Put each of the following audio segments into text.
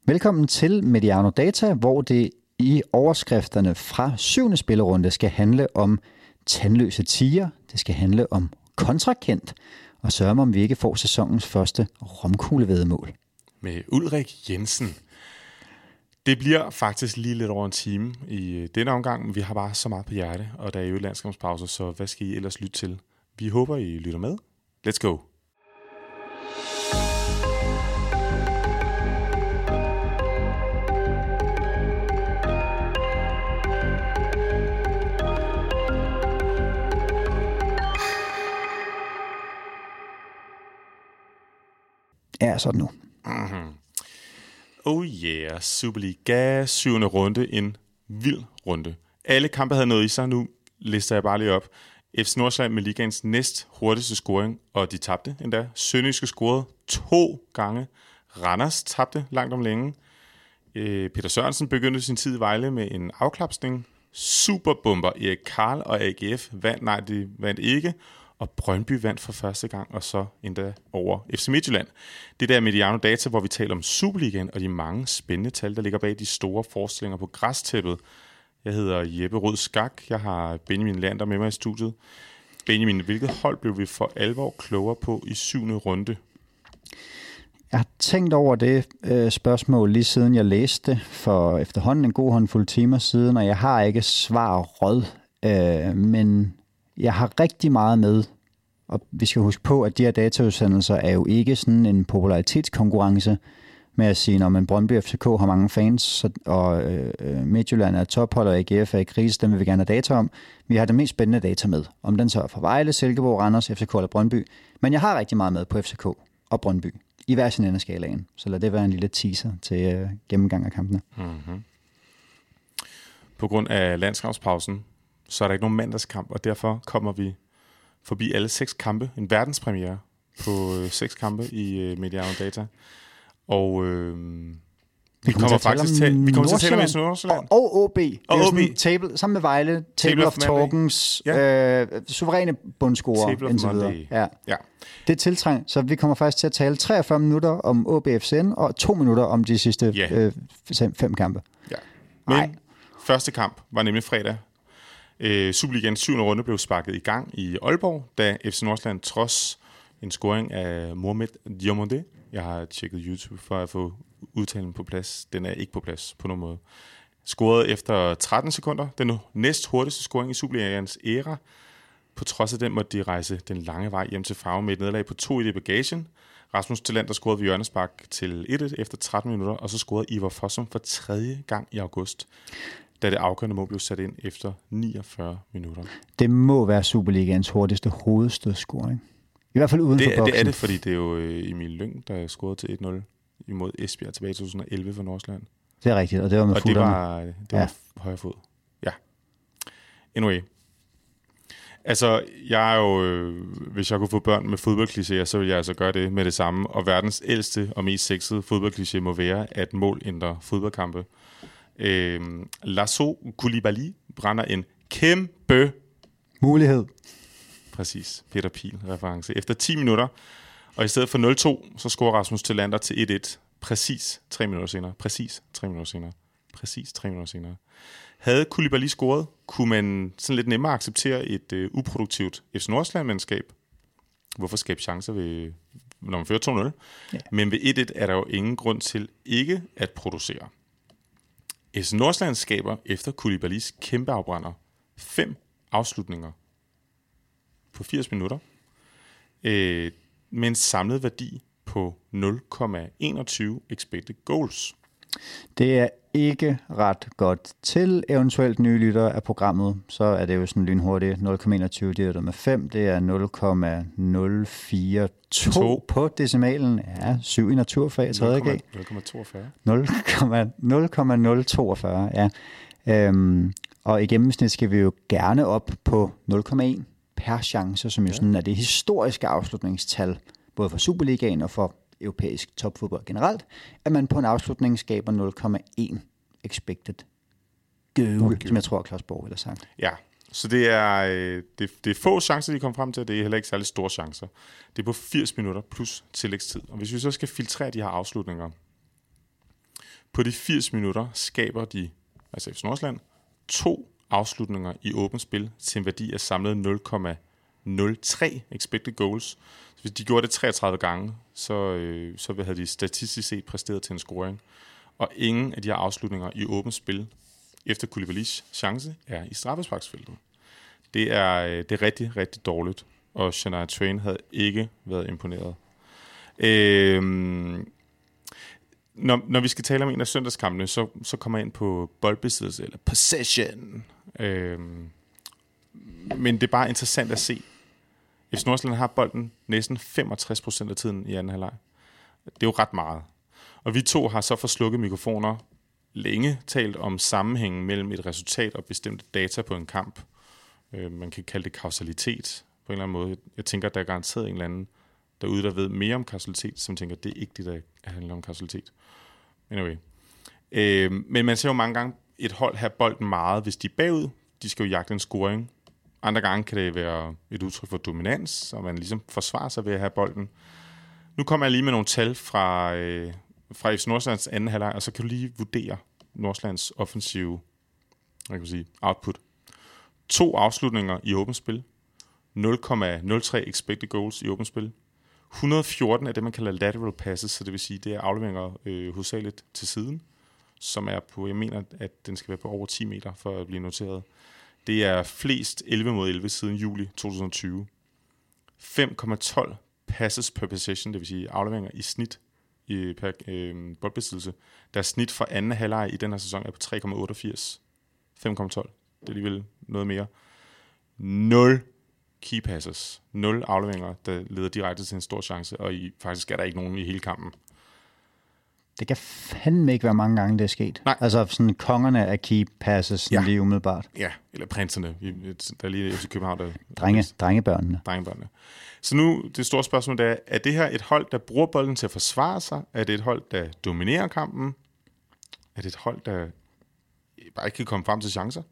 Velkommen til Mediano Data, hvor det i overskrifterne fra 7. spillerunde skal handle om tandløse tiger, det skal handle om kontrakendt, og sørge om vi ikke får sæsonens første romkuglevæddemål. Med Ulrik Jensen. Det bliver faktisk lige lidt over en time i denne omgang, men vi har bare så meget på hjerte, og der er jo landskampspause, så hvad skal I ellers lytte til? Vi håber, I lytter med. Let's go! Er sådan nu. Mm-hmm. Oh yeah, Superliga 7. runde, en vild runde. Alle kampe havde noget i sig, nu lister jeg bare lige op. FC Nordsjælland med ligaens næst hurtigste scoring, og de tabte endda. Sønderjyske scorede 2 gange. Randers tabte langt om længe. Peter Sørensen begyndte sin tid i Vejle med en afklapsning. Superbomber Erik Karl og AGF de vandt ikke. Og Brøndby vandt for første gang, og så endda over FC Midtjylland. Det der Mediano Data, hvor vi taler om Superligaen og de mange spændende tal, der ligger bag de store forestillinger på græstæppet. Jeg hedder Jeppe Rød Skak. Jeg har Benjamin Lander med mig i studiet. Benjamin, hvilket hold blev vi for alvor klogere på i 7. runde? Jeg har tænkt over det spørgsmål lige siden jeg læste det for efterhånden en god håndfuld timer siden, og jeg har ikke svar råd, men jeg har rigtig meget med, og vi skal huske på, at de her dataudsendelser er jo ikke sådan en popularitetskonkurrence med at sige, når Brøndby FCK har mange fans, og Midtjylland er tophold, og AGF er i krise, dem vil vi gerne have data om. Vi har det mest spændende data med, om den så er fra Vejle, Silkeborg, Randers, FCK eller Brøndby. Men jeg har rigtig meget med på FCK og Brøndby, i hver sin ende af skalaen. Så lad det være en lille teaser til gennemgang af kampene. Mm-hmm. På grund af landskampspausen, så er der ikke nogen mandagskamp, og derfor kommer vi forbi alle 6 kampe. En verdenspremiere på 6 kampe i Mediano Data. Og vi kommer faktisk til at tale med Nordsjælland. Og OB. Og OB. Table, sammen med Vejle. Table of Talkens suveræne bundscorer indtil videre. Ja. Det er tiltrængt, så vi kommer faktisk til at tale 43 minutter om OB FCN og 2 minutter om de sidste 5 kampe. Ja. Men første kamp var nemlig fredag. Superligaens 7. runde blev sparket i gang i Aalborg, da FC Nordsjælland trods en scoring af Mohamed Diomande. Jeg har tjekket YouTube for at få udtalen på plads. Den er ikke på plads på nogen måde. Scorede efter 13 sekunder. Den næst hurtigste scoring i Superligaens æra. På trods af den måtte de rejse den lange vej hjem til Farve med et nederlag på 2 i bagagen. Rasmus Tillander scorede ved hjørnespark til 1-1 efter 13 minutter, og så scorede Ivar Fossum for 3. gang i august, da det afgørende mål blev sat ind efter 49 minutter. Det må være Superligaens hurtigste hovedstødscoring. I hvert fald uden for boksen. Det er det, fordi det er jo Emil Lyng, der scorede til 1-0 imod Esbjerg tilbage i 2011 for Nordsjælland. Det er rigtigt, og det var med futterne. Det var højre fod. Ja. Anyway. Altså, jeg er jo, hvis jeg kunne få børn med fodboldklichéer, så ville jeg altså gøre det med det samme. Og verdens ældste og mest sexede fodboldkliché må være, at mål ændrer fodboldkampe. Lasso Koulibaly brænder en kæmpe mulighed. Præcis, Peter Piel-reference. Efter 10 minutter, og i stedet for 0-2, så scorer Rasmus Tillander til 1-1. Præcis 3 minutter senere. Havde Koulibaly scoret, kunne man sådan lidt nemmere acceptere et uproduktivt FC Nordsjælland-mandskab. Hvorfor skabe chancer, når man fører 2-0? Ja. Men ved 1-1 er der jo ingen grund til ikke at producere. FC Nordsjælland skaber efter Koulibalys kæmpe afbrænder 5 afslutninger på 80 minutter med en samlet værdi på 0,21 expected goals. Det er ikke ret godt. Til eventuelt nye lyttere af programmet, så er det jo sådan lynhurtigt 0,21 divideret med 5. Det er 0,042 på decimalen. Ja, 7 i naturfag, 3.G. 0,042, ja. Og i gennemsnit skal vi jo gerne op på 0,1 per chance, som jo sådan er det historiske afslutningstal, både for Superligaen og for europæisk topfodbold generelt, at man på en afslutning skaber 0,1 expected goal, som jeg tror, Claus Borg ville have sagt. Ja, så det er få chancer, de kommer frem til, det er heller ikke særlig store chancer. Det er på 80 minutter plus tillægstid. Og hvis vi så skal filtrere de her afslutninger, På de 80 minutter skaber de, altså FC Nordsjælland, 2 afslutninger i åbent spil til en værdi af samlet 0,03 expected goals. Så hvis de gjorde det 33 gange, så havde de statistisk set præsteret til en scoring. Og ingen af de her afslutninger i åbent spil efter Koulibalys chance er i straffesparksfeltet. Det er rigtig, rigtig dårligt, og Shania Twain havde ikke været imponeret. Når vi skal tale om en af søndagskampene, så kommer jeg ind på boldbesiddelse, eller possession. Men det er bare interessant at se. FC Nordsjælland har bolden næsten 65% af tiden i anden halvleg. Det er jo ret meget. Og vi to har så for slukket mikrofoner længe talt om sammenhængen mellem et resultat og bestemte data på en kamp. Man kan kalde det kausalitet på en eller anden måde. Jeg tænker, at der er garanteret en eller anden derude, der ved mere om kausalitet, som tænker, at det er ikke det, der handler om kausalitet. Anyway. Men man ser jo mange gange et hold have bolden meget, hvis de er bagud. De skal jo jagte en scoring. Andre gange kan det være et udtryk for dominans, så man ligesom forsvarer sig ved at have bolden. Nu kommer jeg lige med nogle tal fra FC Nordsjællands anden halvleg, og så kan du lige vurdere Nordsjællands offensive output. 2 afslutninger i åbent spil. 0,03 expected goals i åbent spil. 114 af det, man kalder lateral passes, så det vil sige, det er afleveringer hovedsageligt til siden, som er på, jeg mener, at den skal være på over 10 meter for at blive noteret. Det er flest 11 mod 11 siden juli 2020. 5,12 passes per possession, det vil sige afleveringer i snit per boldbesiddelse. Deres snit for anden halvleg i den her sæson er på 3,88. 5,12. Det er alligevel noget mere. 0 key passes. 0 afleveringer, der leder direkte til en stor chance, og faktisk er der ikke nogen i hele kampen. Det kan fandme ikke være mange gange, det er sket. Nej. Altså sådan kongerne af key passes, lige umiddelbart. Ja, eller prinserne. Der er lige FC København, der... Drengebørnene. Så nu, det store spørgsmål er det her et hold, der bruger bolden til at forsvare sig? Er det et hold, der dominerer kampen? Er det et hold, der bare ikke kan komme frem til chancer?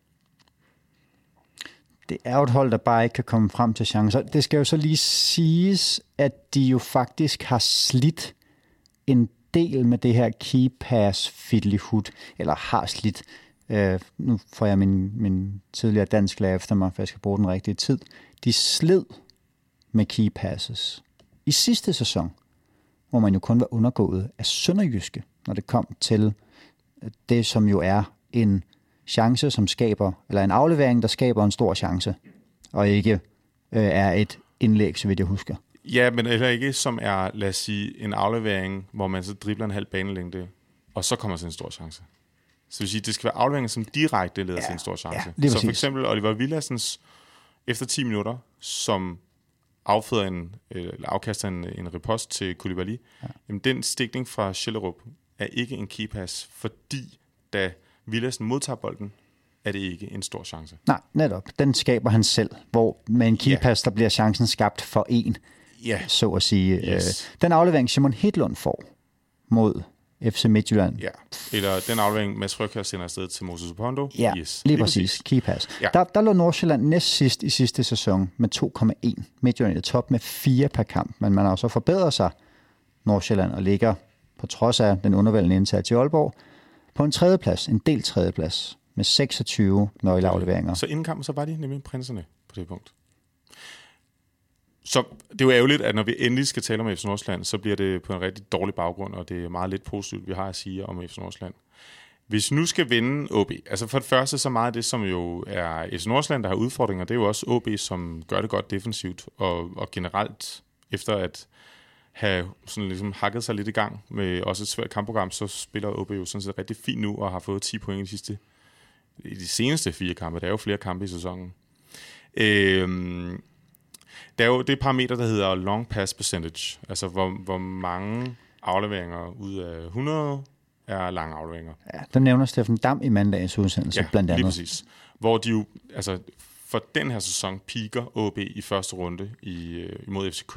Det er jo et hold, der bare ikke kan komme frem til chancer. Det skal jo så lige siges, at de jo faktisk har slidt en del med det her key pass fiddlyhood, eller har slidt. Nu får jeg min tidligere dansklærer efter mig, for jeg skal bruge den rigtige tid. De sled med key passes i sidste sæson, hvor man jo kun var undergået af SønderjyskE, når det kom til det, som jo er en chance, som skaber, eller en aflevering, der skaber en stor chance, og ikke er et indlæg, så vidt jeg husker. Ja, men heller ikke, som er, lad os sige, en aflevering, hvor man så dribler en halv banelængde, og så kommer til en stor chance. Så det vil sige, det skal være afleveringer, som direkte leder til en stor chance. Ja, så for eksempel Oliver Villadsens efter 10 minutter, som afkaster en ripost til Koulibaly, jamen den stikning fra Schellerup er ikke en key pass, fordi da Villadsen modtager bolden, er det ikke en stor chance. Nej, netop. Den skaber han selv, hvor med en key pass, der bliver chancen skabt for en, så at sige. Yes. Den aflevering, Simon Hedlund får mod FC Midtjylland. Ja, eller den aflevering, Mads Frøkjær sender afsted til Moses Opondo. Ja, yes. lige præcis. Key pass. Ja. Der lå Nordsjælland næst sidst i sidste sæson med 2,1. Midtjylland i top med 4 per kamp, men man har også forbedret sig, Nordsjælland, og ligger på trods af den undervældende indsats i Aalborg på en tredjeplads, en del tredjeplads, med 26 nøgleafleveringer. Så inden kampen, så var de nemlig prinserne på det punkt. Så det er jo ærgerligt, at når vi endelig skal tale om FC Nordsjælland, så bliver det på en rigtig dårlig baggrund, og det er meget lidt positivt, vi har at sige om FC Nordsjælland. Hvis nu skal vinde OB, altså for det første så meget af det, som jo er FC Nordsjælland, der har udfordringer, det er jo også OB, som gør det godt defensivt, og generelt efter at have sådan ligesom hakket sig lidt i gang med også et svært kampprogram, så spiller OB jo sådan set rigtig fint nu, og har fået 10 point i de seneste 4 kampe. Der er jo flere kampe i sæsonen. Der er jo det parameter, der hedder long pass percentage, altså hvor mange afleveringer ud af 100 er lange afleveringer. Ja, der nævner Steffen Dam i mandagens udsendelse, blandt andet. Lige præcis. Hvor de jo, altså for den her sæson, peaker OB i første runde imod FC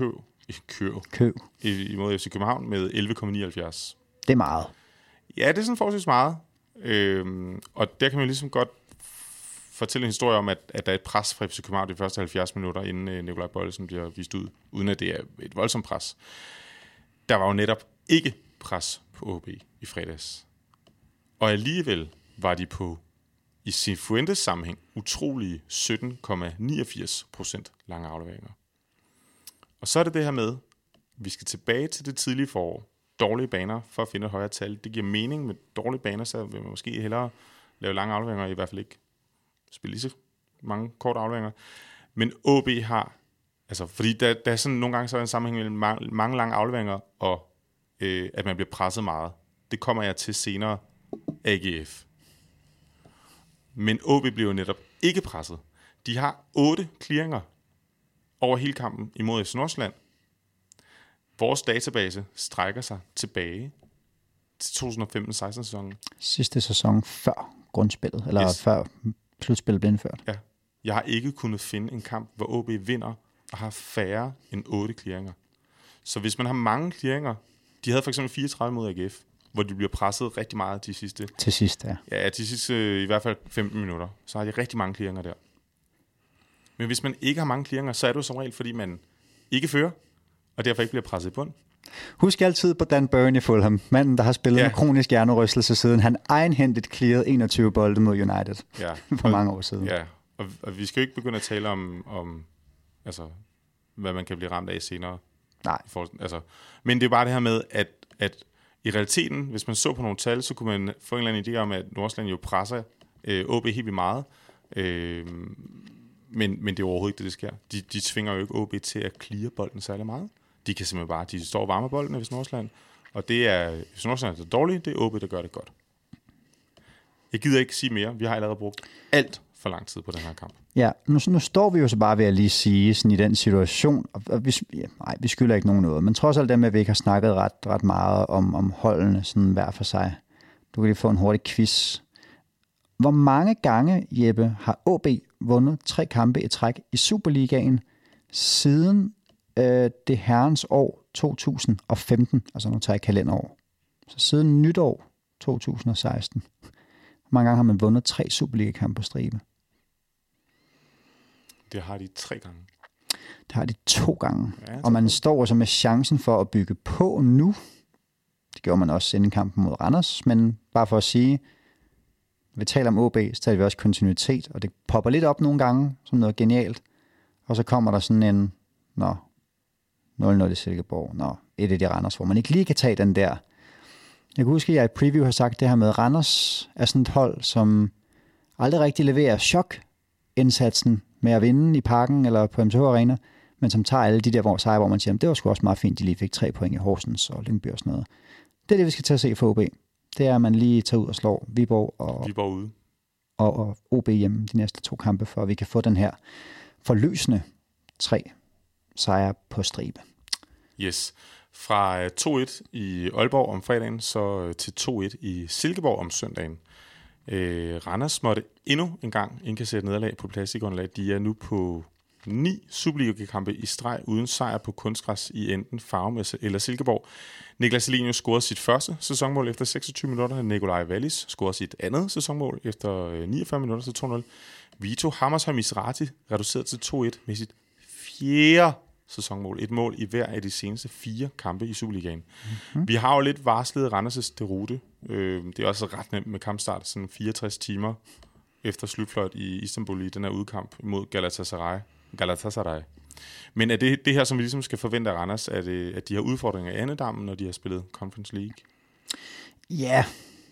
imod FC København med 11,79. Det er meget. Ja, det er sådan forholdsvis meget. Og der kan man ligesom godt fortælle en historie om, at der er et pres fra FC København de første 70 minutter, inden Nikolaj Bollesen bliver vist ud, uden at det er et voldsomt pres. Der var jo netop ikke pres på OB i fredags. Og alligevel var de på, i Cifuentes sammenhæng, utrolige 17,89% lange afleveringer. Og så er det her med, vi skal tilbage til det tidlige forår. Dårlige baner for at finde et højere tal. Det giver mening med dårlige baner, så vil man måske hellere lave lange afleveringer, i hvert fald ikke spille lige så mange korte afleveringer. Men OB har, altså fordi der er sådan nogle gange så er en sammenhæng mellem mange lange afleveringer og at man bliver presset meget. Det kommer jeg til senere, AGF. Men OB bliver jo netop ikke presset. De har 8 clearinger over hele kampen imod FC Nordsjælland. Vores database strækker sig tilbage til 2015-16 sæsonen. Sidste sæson før grundspillet, eller før slutspillet blev indført. Ja. Jeg har ikke kunnet finde en kamp, hvor OB vinder og har færre end 8 clearinger. Så hvis man har mange clearinger, de havde for eksempel 34 mod AGF, hvor de bliver presset rigtig meget de sidste... Til sidst, ja. Ja, til sidste i hvert fald 15 minutter. Så har de rigtig mange clearinger der. Men hvis man ikke har mange clearinger, så er det jo som regel, fordi man ikke fører, og derfor ikke bliver presset i bund. Husk altid på Dan Burn i Fulham, manden, der har spillet med kronisk hjernerystelse siden han egenhændigt clearede 21 bolde mod United for mange år siden. Ja, og vi skal jo ikke begynde at tale om altså, hvad man kan blive ramt af senere. Nej. Men det er bare det her med, at i realiteten, hvis man så på nogle tal, så kunne man få en eller anden idé om, at Nordsjælland jo presser OB helt vildt meget. Men det er overhovedet ikke det sker. De tvinger jo ikke OB til at clear bolden særlig meget. De kan simpelthen bare, de står og varmer bolden hvis Nordsjælland. Og det er, hvis Nordsjælland er dårligt, det er OB, der gør det godt. Jeg gider ikke sige mere. Vi har allerede brugt alt for lang tid på den her kamp. Ja, nu står vi jo så bare ved at lige sige, sådan i den situation, og vi skylder ikke nogen noget, men trods alt det med, at vi ikke har snakket ret meget om holdene sådan hver for sig. Du kan lige få en hurtig quiz. Hvor mange gange, Jeppe, har OB vundet 3 kampe i træk i Superligaen siden det herrens år 2015, altså nu tager jeg kalenderår. Så siden nytår 2016. Hvor mange gange har man vundet 3 Superliga-kampe på stribe? Det har de 3 gange. Det har de 2 gange. Ja, og man står så med chancen for at bygge på nu. Det gjorde man også inden kampen mod Randers, men bare for at sige, når vi taler om OB, så taler vi også kontinuitet, og det popper lidt op nogle gange som noget genialt. Og så kommer der sådan en 0-0 i Silkeborg, 1-1 i Randers, hvor man ikke lige kan tage den der. Jeg kan huske, at jeg i preview har sagt det her med, Randers er sådan et hold, som aldrig rigtig leverer chok-indsatsen med at vinde i Parken eller på MTH Arena, men som tager alle de der sejre, hvor man siger, det var sgu også meget fint, de lige fik 3 point i Horsens og Lyngby og sådan noget. Det er det, vi skal til at se for OB. Det er, at man lige tager ud og slår Viborg ude. Og OB hjemme de næste 2 kampe, for at vi kan få den her forløsende 3 sejre på stribe. Yes. Fra 2-1 i Aalborg om fredagen, så til 2-1 i Silkeborg om søndagen. Randers måtte endnu en gang indkassere et nederlag på plastikunderlag. De er nu på 9 Superliga-kampe i streg uden sejr på kunstgræs i enten Farum eller Silkeborg. Niklas Elenius scorede sit første sæsonmål efter 26 minutter. Nikolaj Wallis scorede sit andet sæsonmål efter 49 minutter til 2-0. Vito Hammershøi Misrati reduceret til 2-1 med sit 4. sæsonmål. Et mål i hver af de seneste 4 kampe i Superligaen. Mm-hmm. Vi har jo lidt varslet Randers' derute. Det er også ret nemt med kampstart, sådan 64 timer efter slutfløjt i Istanbul i den her udkamp mod Galatasaray. Men er det her, som vi ligesom skal forvente af Randers, at de har udfordringer i Annedammen, når de har spillet Conference League? Ja,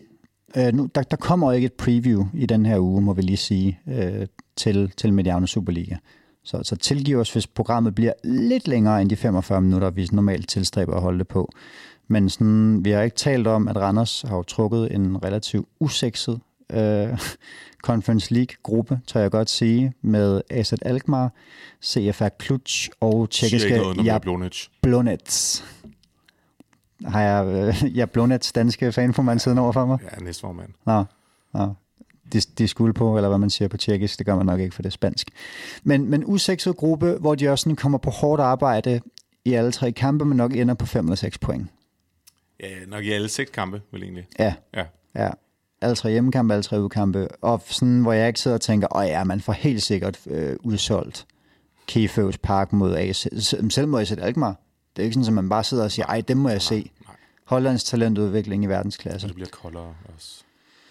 der kommer ikke et preview i den her uge, må vi lige sige, til Mediano Superliga. Så tilgiv os, hvis programmet bliver lidt længere end de 45 minutter, vi normalt tilstræber at holde det på. Men sådan, vi har ikke talt om, at Randers har jo trukket en relativt usekset Conference League-gruppe, tør jeg godt sige, med AZ Alkmaar, CFR Cluj og tjekkiske Blonets. Har jeg Blonets danske fanformand siden over for mig? Ja, næstformand. Nå. De skulle på, eller hvad man siger på tjekkisk, det gør man nok ikke, for det er spansk. Men usekset gruppe, hvor de også kommer på hårdt arbejde i alle 3 kampe, men nok ender på 5 eller 6 point. Ja, nok i alle 6 kampe, vel egentlig. Ja. Alle 3 hjemmekampe, alle 3 udkampe. Og sådan, hvor jeg ikke sidder og tænker, man får helt sikkert udsolgt Keføs Park mod AZ, selv mod AZ Alkmaar. Det er ikke sådan, at man bare sidder og siger, dem må jeg se. Nej. Hollands talentudvikling i verdensklasse. Og det bliver koldere også.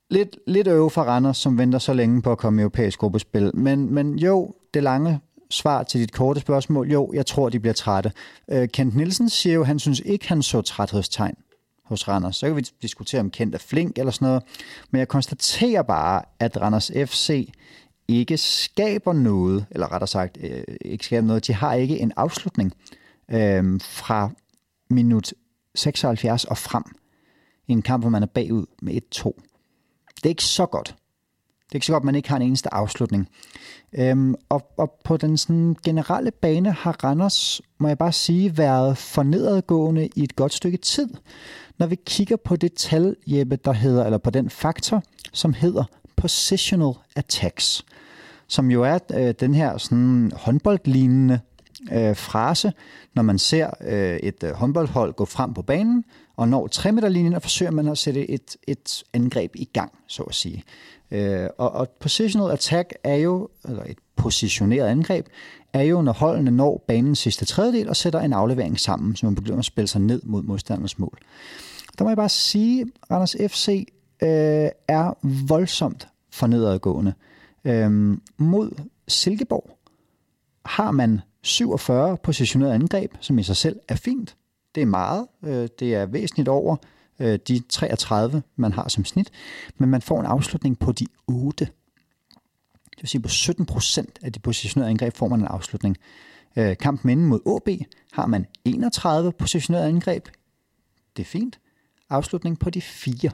lidt øve for Randers, som venter så længe på at komme i europæisk gruppespil. Men jo, det lange svar til dit korte spørgsmål, jo, jeg tror, de bliver trætte. Kent Nielsen siger jo, han synes ikke, han så træthedstegn hos Randers. Så kan vi diskutere, om Kent er flink eller sådan noget. Men jeg konstaterer bare, at Randers FC ikke skaber noget, eller rettere sagt, ikke skaber noget. De har ikke en afslutning fra minut 76 og frem i en kamp, hvor man er bagud med 1-2. Det er ikke så godt. Det er ikke så godt, at man ikke har en eneste afslutning. Og på den sådan generelle bane har Randers, må jeg bare sige, været for nedadgående i et godt stykke tid. Når vi kigger på det tal, Jeppe, der hedder, eller på den faktor, som hedder positional attacks, som jo er den her sådan håndboldlignende frase, når man ser et håndboldhold gå frem på banen, og når 3-meterlinjen, og forsøger man at sætte et angreb i gang, så at sige. Og positional attack er jo, eller et positioneret angreb, er jo, når holdene når banens sidste tredjedel og sætter en aflevering sammen, så man begynder at spille sig ned mod modstanders mål. Der må jeg bare sige, at Randers FC er voldsomt for nedadgående. Mod Silkeborg har man 47 positionerede angreb, som i sig selv er fint. Det er meget. Det er væsentligt over de 33, man har som snit. Men man får en afslutning på de 8. Det vil sige, på 17% af de positionerede angreb får man en afslutning. Kampen inden mod AB har man 31 positionerede angreb. Det er fint. Afslutning på de 4.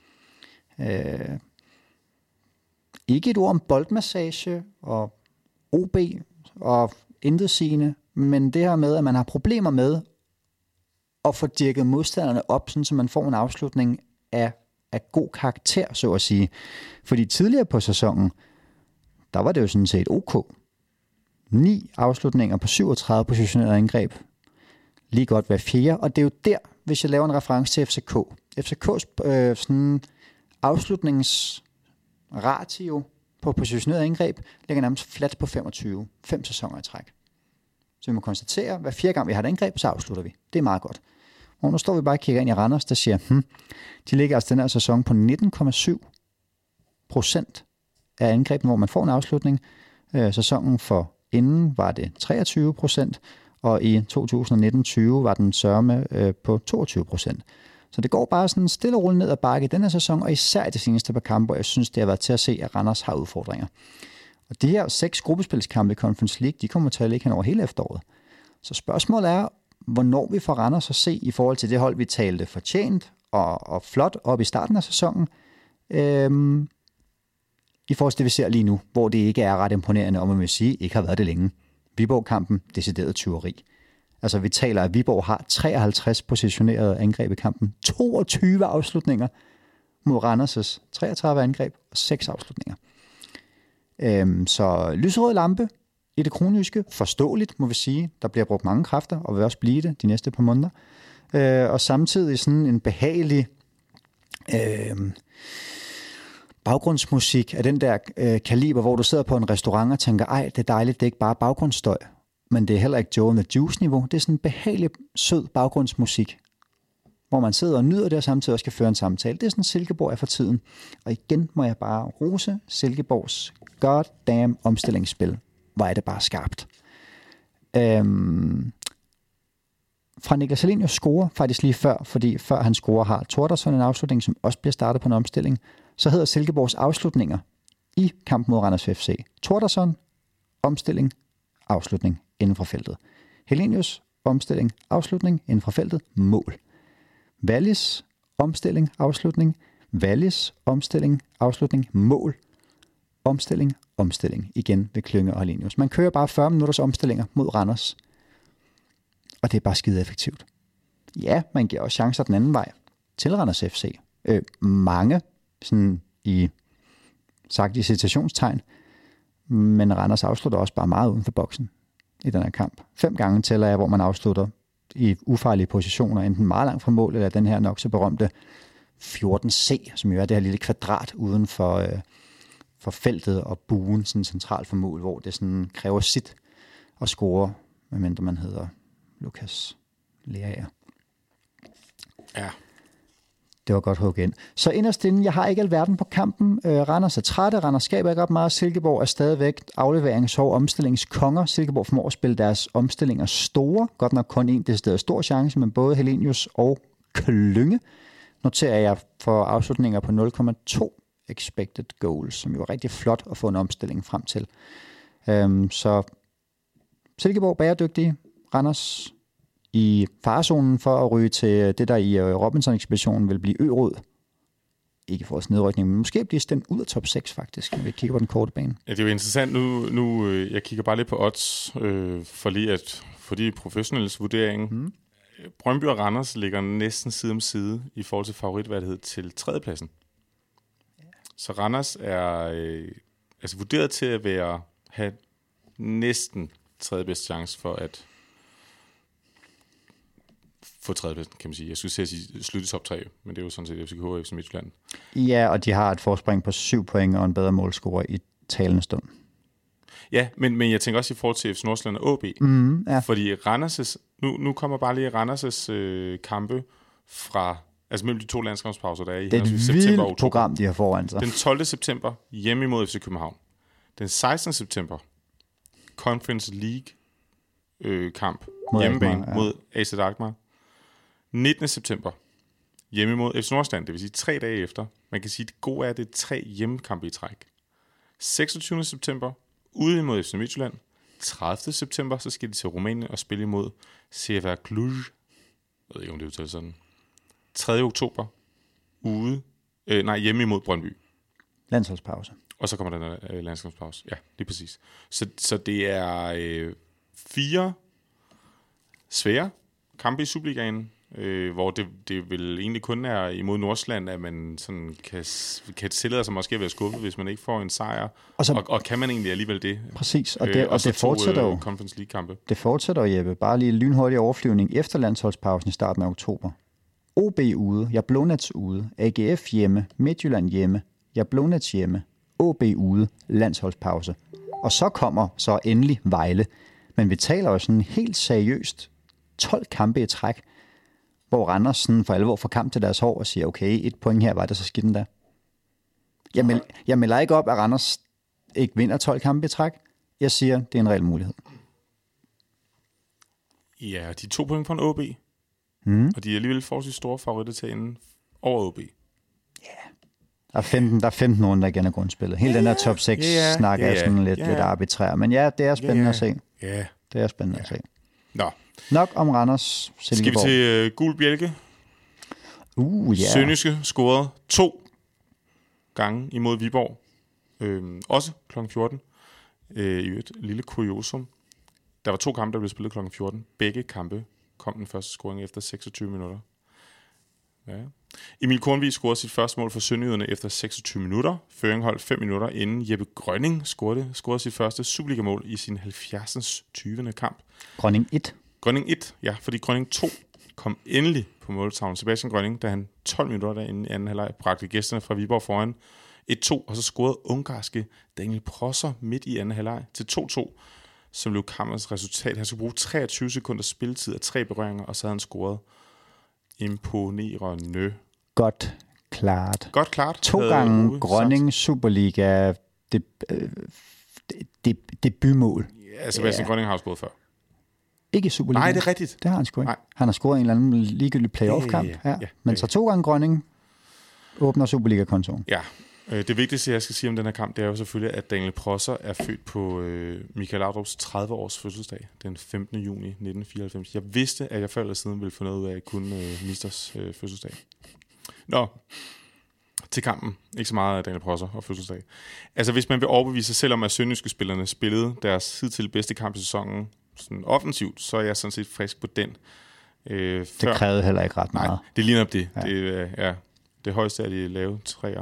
Ikke et ord om boldmassage og OB og intetsigende, men det her med, at man har problemer med at få dirket modstanderne op, sådan så man får en afslutning af god karakter, så at sige. Fordi tidligere på sæsonen, der var det jo sådan set OK. 9 afslutninger på 37 positionerede angreb. Lige godt hver 4. Og det er jo der, hvis jeg laver en reference til FCK. FCK's sådan afslutningsratio på positioneret angreb ligger nærmest fladt på 25. 5 sæsoner i træk. Så vi må konstatere, at hver 4 gang vi har et angreb, så afslutter vi. Det er meget godt. Og nu står vi bare og kigger ind i Randers, der siger, de ligger altså den her sæson på 19,7% af angrebene, hvor man får en afslutning. Sæsonen for inden var det 23%, og i 2019-20 var den sørme på 22%. Så det går bare sådan stille og roligt ned ad bakke i denne sæson, og især i de seneste par kampe, hvor jeg synes, det har været til at se, at Randers har udfordringer. Og de her 6 gruppespilskampe i Conference League, de kommer til at ligge hen over hele efteråret. Så spørgsmålet er, hvornår vi får Randers at se i forhold til det hold, vi talte fortjent og flot op i starten af sæsonen, i forhold til det, vi ser lige nu, hvor det ikke er ret imponerende, og man vil sige, ikke har været det længe. Viborg-kampen, decideret tyveri. Altså, vi taler, at Viborg har 53 positionerede angreb i kampen, 22 afslutninger mod Randers' 33 angreb og 6 afslutninger. Så lyserød lampe i det kronjyske, forståeligt, må vi sige. Der bliver brugt mange kræfter, og vil også blive det de næste par måneder. Og samtidig sådan en behagelig baggrundsmusik af den der kaliber, hvor du sidder på en restaurant og tænker, ej, det er dejligt, det er ikke bare baggrundsstøj, men det er heller ikke Joe and the Juice-niveau. Det er sådan en behagelig, sød baggrundsmusik, hvor man sidder og nyder det, og samtidig også skal føre en samtale. Det er sådan, Silkeborg er for tiden. Og igen må jeg bare rose Silkeborgs goddamn omstillingsspil. Hvor er det bare skarpt. Fra Niklas Helenius scorer faktisk lige før, fordi før han scorer har Thordarson en afslutning, som også bliver startet på en omstilling. Så hedder Silkeborgs afslutninger i kampen mod Randers FC. Thordarson, omstilling, afslutning inden for feltet. Helenius, omstilling, afslutning inden for feltet, mål. Wallis, omstilling, afslutning. Wallis, omstilling, afslutning, mål. Omstilling igen ved Klynge og Helenius. Man kører bare 40 minutters omstillinger mod Randers. Og det er bare skide effektivt. Ja, man giver også chancer den anden vej til Randers FC. Mange, sådan sagt i citationstegn, men Randers afslutter også bare meget uden for boksen i den her kamp. 5 gange tæller jeg, hvor man afslutter i ufarlige positioner, enten meget langt fra mål, eller den her nok så berømte 14C, som jo er det her lille kvadrat uden for feltet og buen, sådan centralt for mål, hvor det sådan kræver sit at score, medmindre man hedder Lukas Leaer. Ja. Det var godt hugget ind. Så inderst inde, jeg har ikke alverden på kampen. Randers er trætte, Randers skaber ikke ret meget. Silkeborg er stadigvæk afleverings- og omstillingskonger. Silkeborg formår at spille deres omstillinger store. Godt nok kun en decideret stor chance, men både Helenius og Klynge noterer jeg for afslutninger på 0,2 expected goals, som jo er rigtig flot at få en omstilling frem til. Så Silkeborg bæredygtige, Randers i farezonen for at ryge til det, der i Robinson-ekspeditionen vil blive ø-råd. Ikke for os nedrykning, men måske blive stemt ud af top 6 faktisk, når vi kigger på den korte bane. Ja, det er jo interessant nu jeg kigger bare lidt på odds, for de professionelles vurdering. Brøndby og Randers ligger næsten side om side i forhold til favoritværdighed til tredjepladsen. Så Randers er vurderet til at have næsten tredje bedste chance for at få tredjepladsen, kan man sige. Jeg skulle sige slutte top 3, men det er jo sådan set FCK og FC Midtjylland. Ja, og de har et forspring på 7 point og en bedre målscorer i talende stund. Ja, men jeg tænker også i forhold til FC Nordsjælland og AB. Ja. Fordi Randers' nu kommer bare lige Randers' kampe fra, altså mellem de 2 landskampspauser, der er i det er et vildt program, de har foran sig. Den 12. september hjemme imod FC København. Den 16. september Conference League kamp hjemmebane mod AZ Alkmaar. 19. september hjemme mod FC Nordsjælland, det vil sige 3 dage efter. Man kan sige, at det gode er, at det er 3 hjemmekampe i træk. 26. september ude imod FC Midtjylland. 30. september, så skal de til Rumænien og spille imod CFR Cluj. Jeg ved ikke, om det udtales sådan. 3. oktober hjemme imod Brøndby. Landsholdspause. Og så kommer der landskampspause. Ja, lige præcis. Så det er 4 svære kampe i Superligaen, hvor det vel egentlig kun er imod Nordsjælland, at man sådan kan tillade sig måske at være skuffet, hvis man ikke får en sejr. Og kan man egentlig alligevel det? Præcis, og det fortsætter jo. Conference League-kampe. Det fortsætter jo, Jeppe. Bare lige lynhurtig overflyvning efter landsholdspausen i starten af oktober. OB ude, Jablonec ude, AGF hjemme, Midtjylland hjemme, Jablonec hjemme, OB ude, landsholdspause. Og så kommer så endelig Vejle. Men vi taler jo sådan helt seriøst 12 kampe i træk, hvor Randers sådan for alvor får kamp til deres hår og siger, okay, 1 point her, var det så skidt endda. Jeg melder ikke op, at Randers ikke vinder 12 kampe i træk. Jeg siger, det er en reel mulighed. Ja, de 2 point på en OB. Og de er alligevel forholdsvis store favoritter til inden over OB. Der er 15 runder igen af grundspillet. Hele den der top 6-snak er sådan lidt arbitrær. Men ja, det er spændende at se. Ja. Det er spændende at se. Nå. Nok om Randers. Silkeborg. Skal vi til gul bjælke? Sønderjyske scorede 2 gange imod Viborg. Også kl. 14. I et lille kuriosum. Der var 2 kampe, der blev spillet kl. 14. Begge kampe kom den første scoring efter 26 minutter. Ja. Emil Kornvig scorede sit første mål for Sønderjyderne efter 26 minutter. Føring holdt 5 minutter inden Jeppe Grønning scorede sit første Superliga-mål i sin 70. 20. kamp. Grønning 1. Grønning 1, ja, fordi Grønning 2 kom endelig på måltavlen. Sebastian Grønning, da han 12 minutter derinde i anden halvleg bragte gæsterne fra Viborg foran 1-2, og så scorede ungarske Daniel Prosser midt i anden halvleg til 2-2, som blev kampens resultat. Han skulle bruge 23 sekunder spilletid af 3 berøringer, og så havde han scoret imponerende. Godt klart. 2 gange Grønning Superliga debutmål. Ja, Sebastian Grønning har jo scoret før. Ikke i Superliga. Nej, det er rigtigt. Det har han sgu ikke. Nej. Han har scoret en eller anden ligegyldig playoff-kamp. Men så 2 gange Grønning åbner Superliga-kontoen. Ja. Det vigtigste, jeg skal sige om den her kamp, det er jo selvfølgelig, at Daniel Prosser er født på Michael Laudrups 30-års fødselsdag, den 15. juni 1994. Jeg vidste, at jeg før eller siden ville få noget ud af kun Misters fødselsdag. Nå, til kampen. Ikke så meget af Daniel Prosser og fødselsdag. Altså, hvis man vil overbevise sig selv om, at sønderjyske spillerne spillede deres hidtil bedste kamp i sæsonen sådan offensivt, så er jeg sådan set frisk på den. Det krævede heller ikke ret meget. Nej, det ligner op det. Ja. Det højeste er de lave træer.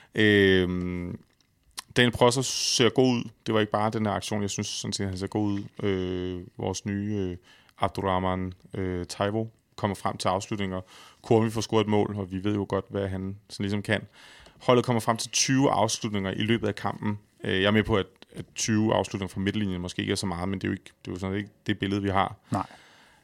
Daniel Prosser ser god ud. Det var ikke bare den her aktion, jeg synes sådan set, han ser god ud. Vores nye Abdurrahman Taiwo kommer frem til afslutninger. Kormi får scoret et mål, og vi ved jo godt, hvad han sådan ligesom kan. Holdet kommer frem til 20 afslutninger i løbet af kampen. Jeg er med på, at 20 afslutninger fra midtlinjen måske ikke er så meget, men det er jo sådan ikke det billede, vi har. Nej.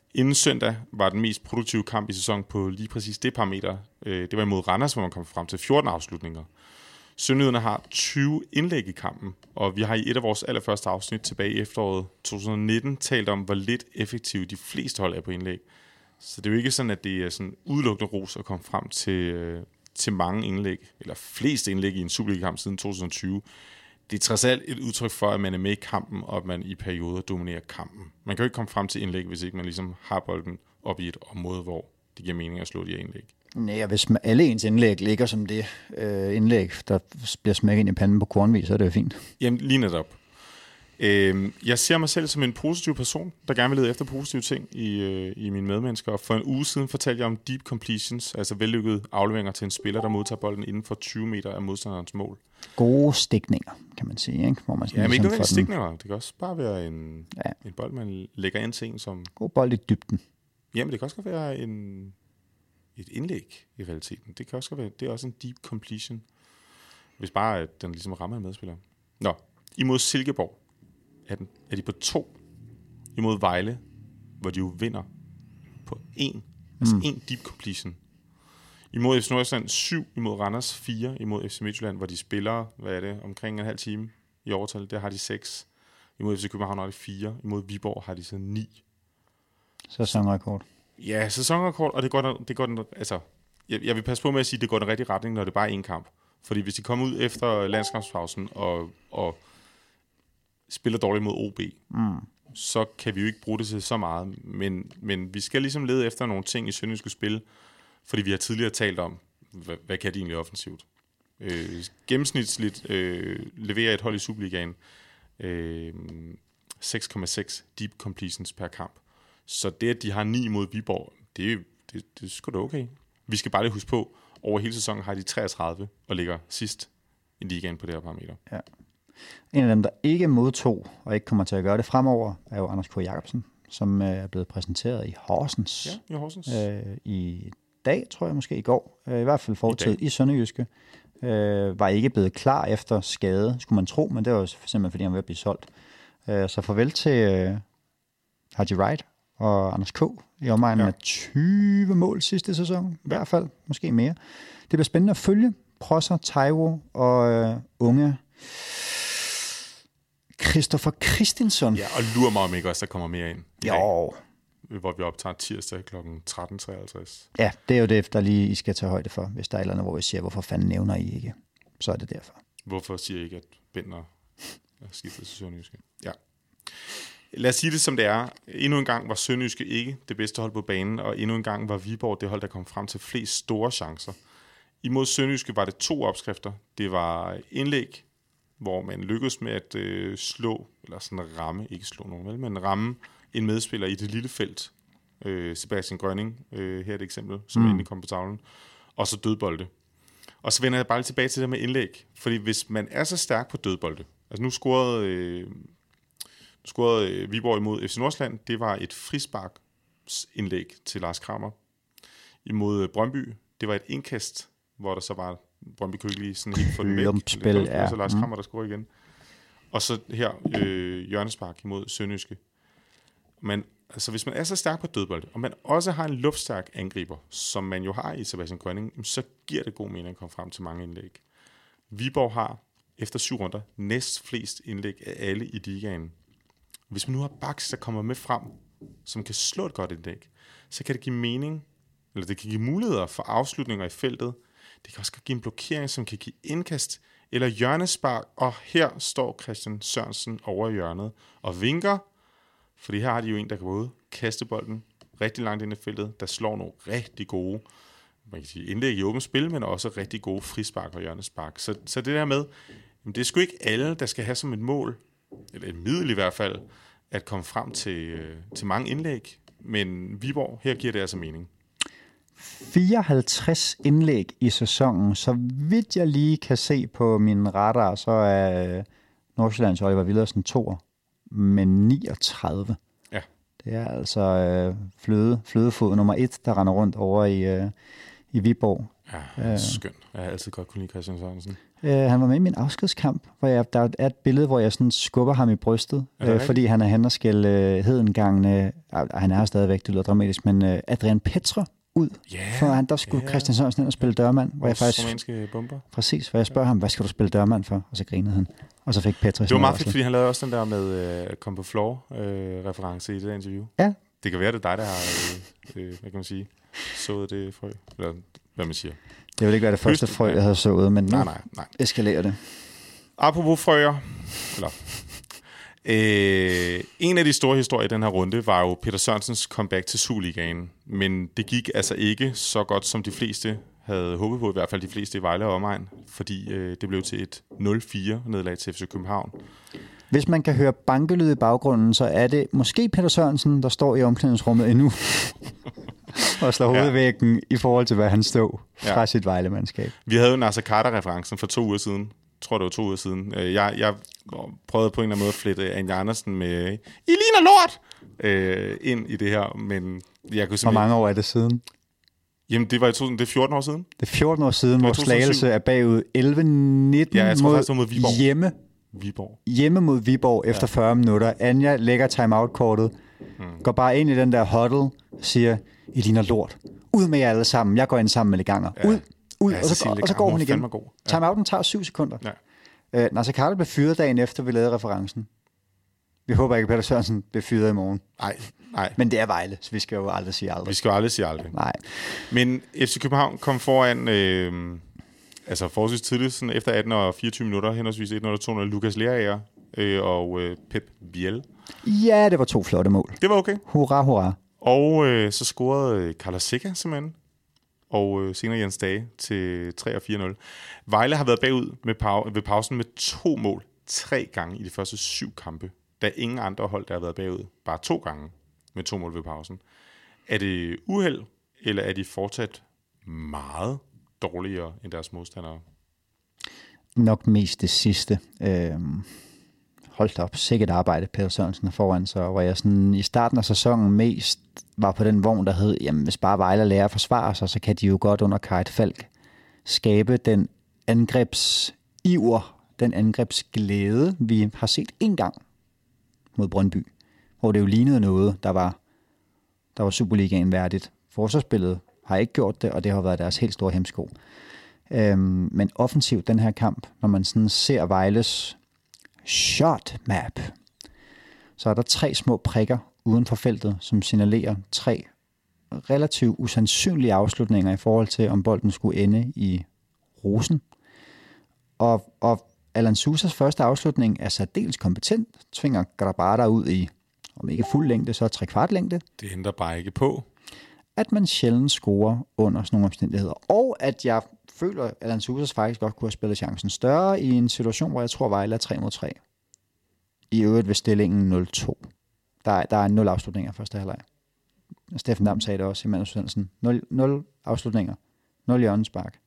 Inden søndag var den mest produktive kamp i sæsonen på lige præcis det parameter. Det var imod Randers, hvor man kom frem til 14 afslutninger. Sønderjyderne har 20 indlæg i kampen, og vi har i et af vores allerførste afsnit tilbage i efteråret 2019 talt om, hvor lidt effektive de fleste hold er på indlæg. Så det er jo ikke sådan, at det er sådan udelukkende ros at komme frem til mange indlæg, eller flest indlæg i en Superliga-kamp siden 2020. Det er trods alt et udtryk for, at man er med i kampen, og at man i perioder dominerer kampen. Man kan jo ikke komme frem til indlæg, hvis ikke man ligesom har bolden op i et område, hvor det giver mening at slå de her indlæg. Nej, og hvis alle ens indlæg ligger som det indlæg, der bliver smækket ind i panden på kornvis, så er det jo fint. Jamen, lige netop. Jeg ser mig selv som en positiv person, der gerne vil lede efter positive ting i mine medmennesker. For en uge siden fortalte jeg om deep completions, altså vellykkede afleveringer til en spiller, der modtager bolden inden for 20 meter af modstanderens mål. Gode stikninger, kan man sige. Ikke? Hvor man men ikke nødvendigt stikninger. Det kan også bare være en bold, man lægger ind til en som... God bold i dybden. Jamen, det kan også godt være et indlæg i realiteten. Det kan også godt være, det er også en deep completion, hvis bare at den ligesom rammer en medspiller. Nå, imod Silkeborg er de på 2, imod Vejle, hvor de jo vinder på 1, altså 1 deep completion. Imod FC Nordsjælland 7, imod Randers 4, imod FC Midtjylland, hvor de spiller, omkring en halv time i overtal, der har de 6. Imod FC København har de 4, imod Viborg har de så 9. Sæsonrekord. Ja, sæsonrekord, og det går den, altså, jeg vil passe på med at sige, at det går den rigtige retning, når det bare er én kamp. Fordi hvis de kommer ud efter landskampspausen og spiller dårligt mod OB, så kan vi jo ikke bruge det til så meget. Men vi skal ligesom lede efter nogle ting i sønderjyske spil, fordi vi har tidligere talt om, hvad kan de egentlig offensivt. Gennemsnitligt leverer et hold i Superligaen 6,6 deep completions per kamp. Så det, at de har 9 mod Viborg, det er sgu da okay. Vi skal bare lige huske på, over hele sæsonen har de 33 og ligger sidst i ligaen på det her parameter. Ja. En af dem, der ikke modtog og ikke kommer til at gøre det fremover, er jo Anders K. Jacobsen, som er blevet præsenteret i Horsens. Ja, i Horsens. I dag, tror jeg måske i går. I hvert fald fortid i Sønderjyske. Var ikke blevet klar efter skade, skulle man tro, men det var simpelthen, fordi han var ved at blive solgt. Så farvel til Haji Wright og Anders K. i omegnen af 20 mål sidste sæson, i hvert fald, måske mere. Det bliver spændende at følge Prosser, Taiwo og unge Christopher Christensen. Ja, og lurer mig om ikke også, der kommer mere ind. Jo. Hvor vi optager tirsdag kl. 13.53. Ja, det er jo det, der lige I skal tage højde for, hvis der er et eller andet, hvor vi siger, hvorfor fanden nævner I ikke? Så er det derfor. Hvorfor siger I ikke, at Bender er skiftet til Sønderjyske? Ja. Lad os sige det som det er. Endnu en gang var Sønderjyske ikke det bedste hold på banen, og endnu en gang var Viborg det hold, der kom frem til flest store chancer. Imod Sønderjyske var det 2 opskrifter. Det var indlæg, hvor man lykkedes med at slå, eller sådan ramme, ikke slå nogen vel, men ramme en medspiller i det lille felt. Sebastian Grønning, her er et eksempel, som endelig kom på tavlen. Og så dødbolde. Og så vender jeg bare lige tilbage til det med indlæg. Fordi hvis man er så stærk på dødbolde, altså nu scorede Viborg imod FC Nordsjælland, det var et frisparksindlæg til Lars Kramer. Imod Brøndby, det var et indkast, hvor der så var Brøndby kunne ikke lige sådan helt få den væk. Så Lars Kramer, der scorede igen. Og så her hjørnespark imod Sønderjyske. Men altså, hvis man er så stærk på dødbold, og man også har en luftstærk angriber, som man jo har i Sebastian Grønning, så giver det god mening at komme frem til mange indlæg. Viborg har efter 7 runder næst flest indlæg af alle i ligaen. Hvis man nu har backs, der kommer med frem, som kan slå et godt indlæg, så kan det give mening, eller det kan give muligheder for afslutninger i feltet. Det kan også give en blokering, som kan give indkast eller hjørnespark. Og her står Christian Sørensen over i hjørnet og vinker, fordi her har de jo en, der kan både kaste bolden rigtig langt ind i feltet, der slår nogle rigtig gode, man kan sige, indlæg i åbent spil, men også rigtig gode frispark og hjørnespark. Så det der med, det er sgu ikke alle, der skal have som et mål, eller et middel i hvert fald, at komme frem til mange indlæg. Men Viborg, her giver det altså mening. 54 indlæg i sæsonen. Så vidt jeg lige kan se på min radar, så er Nordsjællands Oliver Villersen 2 med 39. Ja. Det er altså flødefod nummer 1, der render rundt over i Viborg. Ja, skønt. Jeg har altid godt kunne lide Christian Sørensen. Han var med i min afskedskamp, hvor der er et billede, hvor jeg sådan skubber ham i brystet, fordi han er hen og skælde hedengangene. Han er her stadigvæk, det lyder dramatisk, men Adrian Petre ud. For der skulle Christian Sørensen ind og spille dørmand. Hvor jeg faktisk, romanske bomber. Præcis, hvor jeg spørger ham, hvad skal du spille dørmand for? Og så grinede han. Og så fik Petre. Det var meget fedt, fordi han lavede også den der med Come på Floor reference i det der interview. Ja. Det kan være, det er dig, der har, hvad kan man sige, sået det frø, eller hvad man siger. Det ville ikke være det første frø, jeg havde sået, men nu nej. eskalerer det. Apropos frøer, eller... en af de store historier i den her runde var jo Peter Sørensens comeback til Superligaen, men det gik altså ikke så godt, som de fleste havde håbet på, i hvert fald de fleste i Vejle og omegn, fordi det blev til et 0-4 nederlag til FC København. Hvis man kan høre bankelyd i baggrunden, så er det måske Peter Sørensen, der står i omklædningsrummet endnu og slår hovedvæggen i forhold til, hvad han stod fra sit Vejle-mandskab. Vi havde jo Nasser Carter-referencen for 2 uger siden. Jeg tror, det var 2 uger siden. Jeg prøvede på en eller anden måde at flette Anja Andersen med "I ligner lort!" ind i det her, men jeg kunne Hvor mange år er det siden? Jamen, det er 14 år siden. Det er 14 år siden, hvor Slagelse er bagud 11-19 mod Viborg. Hjemme mod Viborg efter 40 minutter. Anja lægger timeout-kortet, går bare ind i den der huddle, siger, "I ligner lort. Ud med jer alle sammen. Jeg går ind sammen med Leganger. Ud." Ja, og så går hun igen. Ja. Timeouten tager 7 sekunder. Ja. Nasser Carter blev fyret dagen efter, vi lavede referencen. Vi håber ikke, at Peter Sørensen bliver fyret i morgen. Nej. Men det er Vejle, så vi skal jo aldrig sige aldrig. Vi skal jo aldrig sige aldrig. Nej. Men FC København kom foran, forholdsvis tidligt, sådan efter 18 og 24 minutter, henholdsvis 1-0 og 2-0, Lukas Lerager og Pep Biel. Ja, det var 2 flotte mål. Det var okay. Hurra. Og så scorede Carlos Seca simpelthen, og senere Jens Dage til 3 og 4-0. Vejle har været bagud ved pausen med 2 mål 3 gange i de første 7 kampe. Der er ingen andre hold, der har været bagud. Bare 2 gange med 2 mål ved pausen. Er det uheld, eller er de fortsat meget dårligere end deres modstandere? Nok mest det sidste. Hold da op, sikkert arbejde Peter Sørensen er foran sig, hvor jeg sådan i starten af sæsonen mest var på den vogn, der hed, jamen hvis bare Vejle lærer at forsvare sig, så kan de jo godt under Kajt Falk skabe den angrebsiver, den angrebsglæde, vi har set en gang mod Brøndby, hvor det jo lignede noget, der var Superligaen værdigt. Forsvarsspillet har ikke gjort det, og det har været deres helt store hemsko. Men offensivt, den her kamp, når man sådan ser Vejles shot map, så er der 3 små prikker uden for feltet, som signalerer 3 relativt usandsynlige afslutninger i forhold til, om bolden skulle ende i rosen. Og Alan Sousas første afslutning er særdeles kompetent, tvinger Grabada ud i, om ikke fuld længde, så 3/4 længde. Det ændrer bare ikke på, at man sjældent scorer under sådan nogle omstændigheder. Og at jeg føler, at Alan Sousas faktisk godt kunne have spillet chancen større i en situation, hvor jeg tror, Vejle er 3-3. I øvrigt ved stillingen 0-2. Der er 0 afslutninger første halvleg. Steffen Dam sagde det også i mandagsudsendelsen. 0 afslutninger. 0 hjørnespark.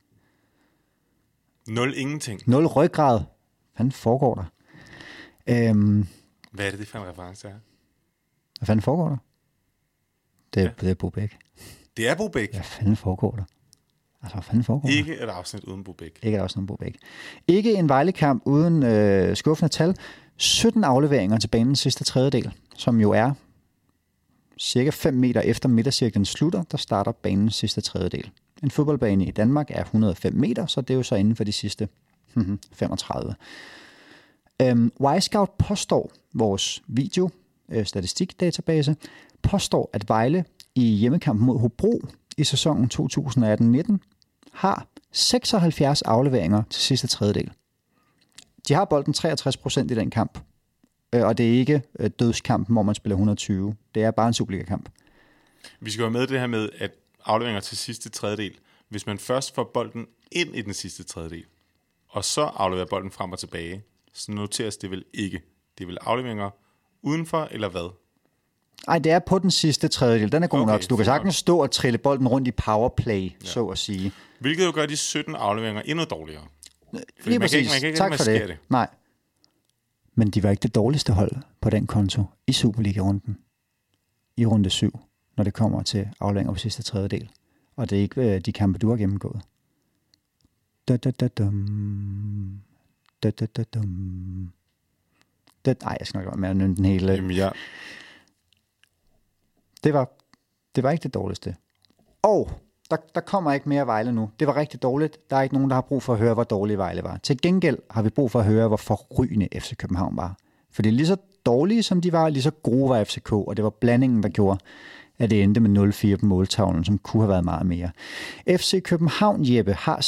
0 ingenting. 0 ryggrad. Hvad fanden foregår der? Hvad er det for en reference her? Hvad fanden foregår der? Det er Bo Bæk. Det er Bo Bæk? Hvad fanden foregår der? Altså, hvad fanden foregår der? Ikke et afsnit uden Bo Bæk. Ikke et afsnit uden Bo Bæk. Ikke en Vejle-kamp uden skuffende tal. 17 afleveringer til banens sidste tredjedel, som jo er cirka 5 meter efter midtercirklen slutter, der starter banens sidste tredjedel. En fodboldbane i Danmark er 105 meter, så det er jo så inden for de sidste 35. Y-Scout påstår, vores statistikdatabase, påstår, at Vejle i hjemmekampen mod Hobro i sæsonen 2018-19 har 76 afleveringer til sidste tredjedel. De har bolden 63% i den kamp, og det er ikke dødskampen, hvor man spiller 120. Det er bare en Superliga-kamp. Vi skal jo med det her med, at afleveringer til sidste tredjedel, hvis man først får bolden ind i den sidste tredjedel, og så afleverer bolden frem og tilbage, så noteres det vel ikke. Det er vel afleveringer udenfor, eller hvad? Nej, det er på den sidste tredjedel. Den er god nok. Så du kan sagtens stå og trille bolden rundt i powerplay, så at sige. Hvilket jo gør de 17 afleveringer endnu dårligere. Lige præcis. Man kan ikke tak for det. Nej. Men de var ikke det dårligste hold på den konto i Superliga-runden. I runde 7, når det kommer til afleveringer på sidste tredjedel. Og det er ikke de kampe, du har gennemgået. Nej, jeg skal nok være med at nynne den hele. Jamen, ja. Det var ikke det dårligste. Og der kommer ikke mere Vejle nu. Det var rigtig dårligt. Der er ikke nogen, der har brug for at høre, hvor dårlig Vejle var. Til gengæld har vi brug for at høre, hvor forrygende FC København var. For det er lige så dårlige, som de var, lige så gode var FCK, og det var blandingen, der gjorde, at det endte med 0-4 på måltavlen, som kunne have været meget mere. FC København, Jeppe, har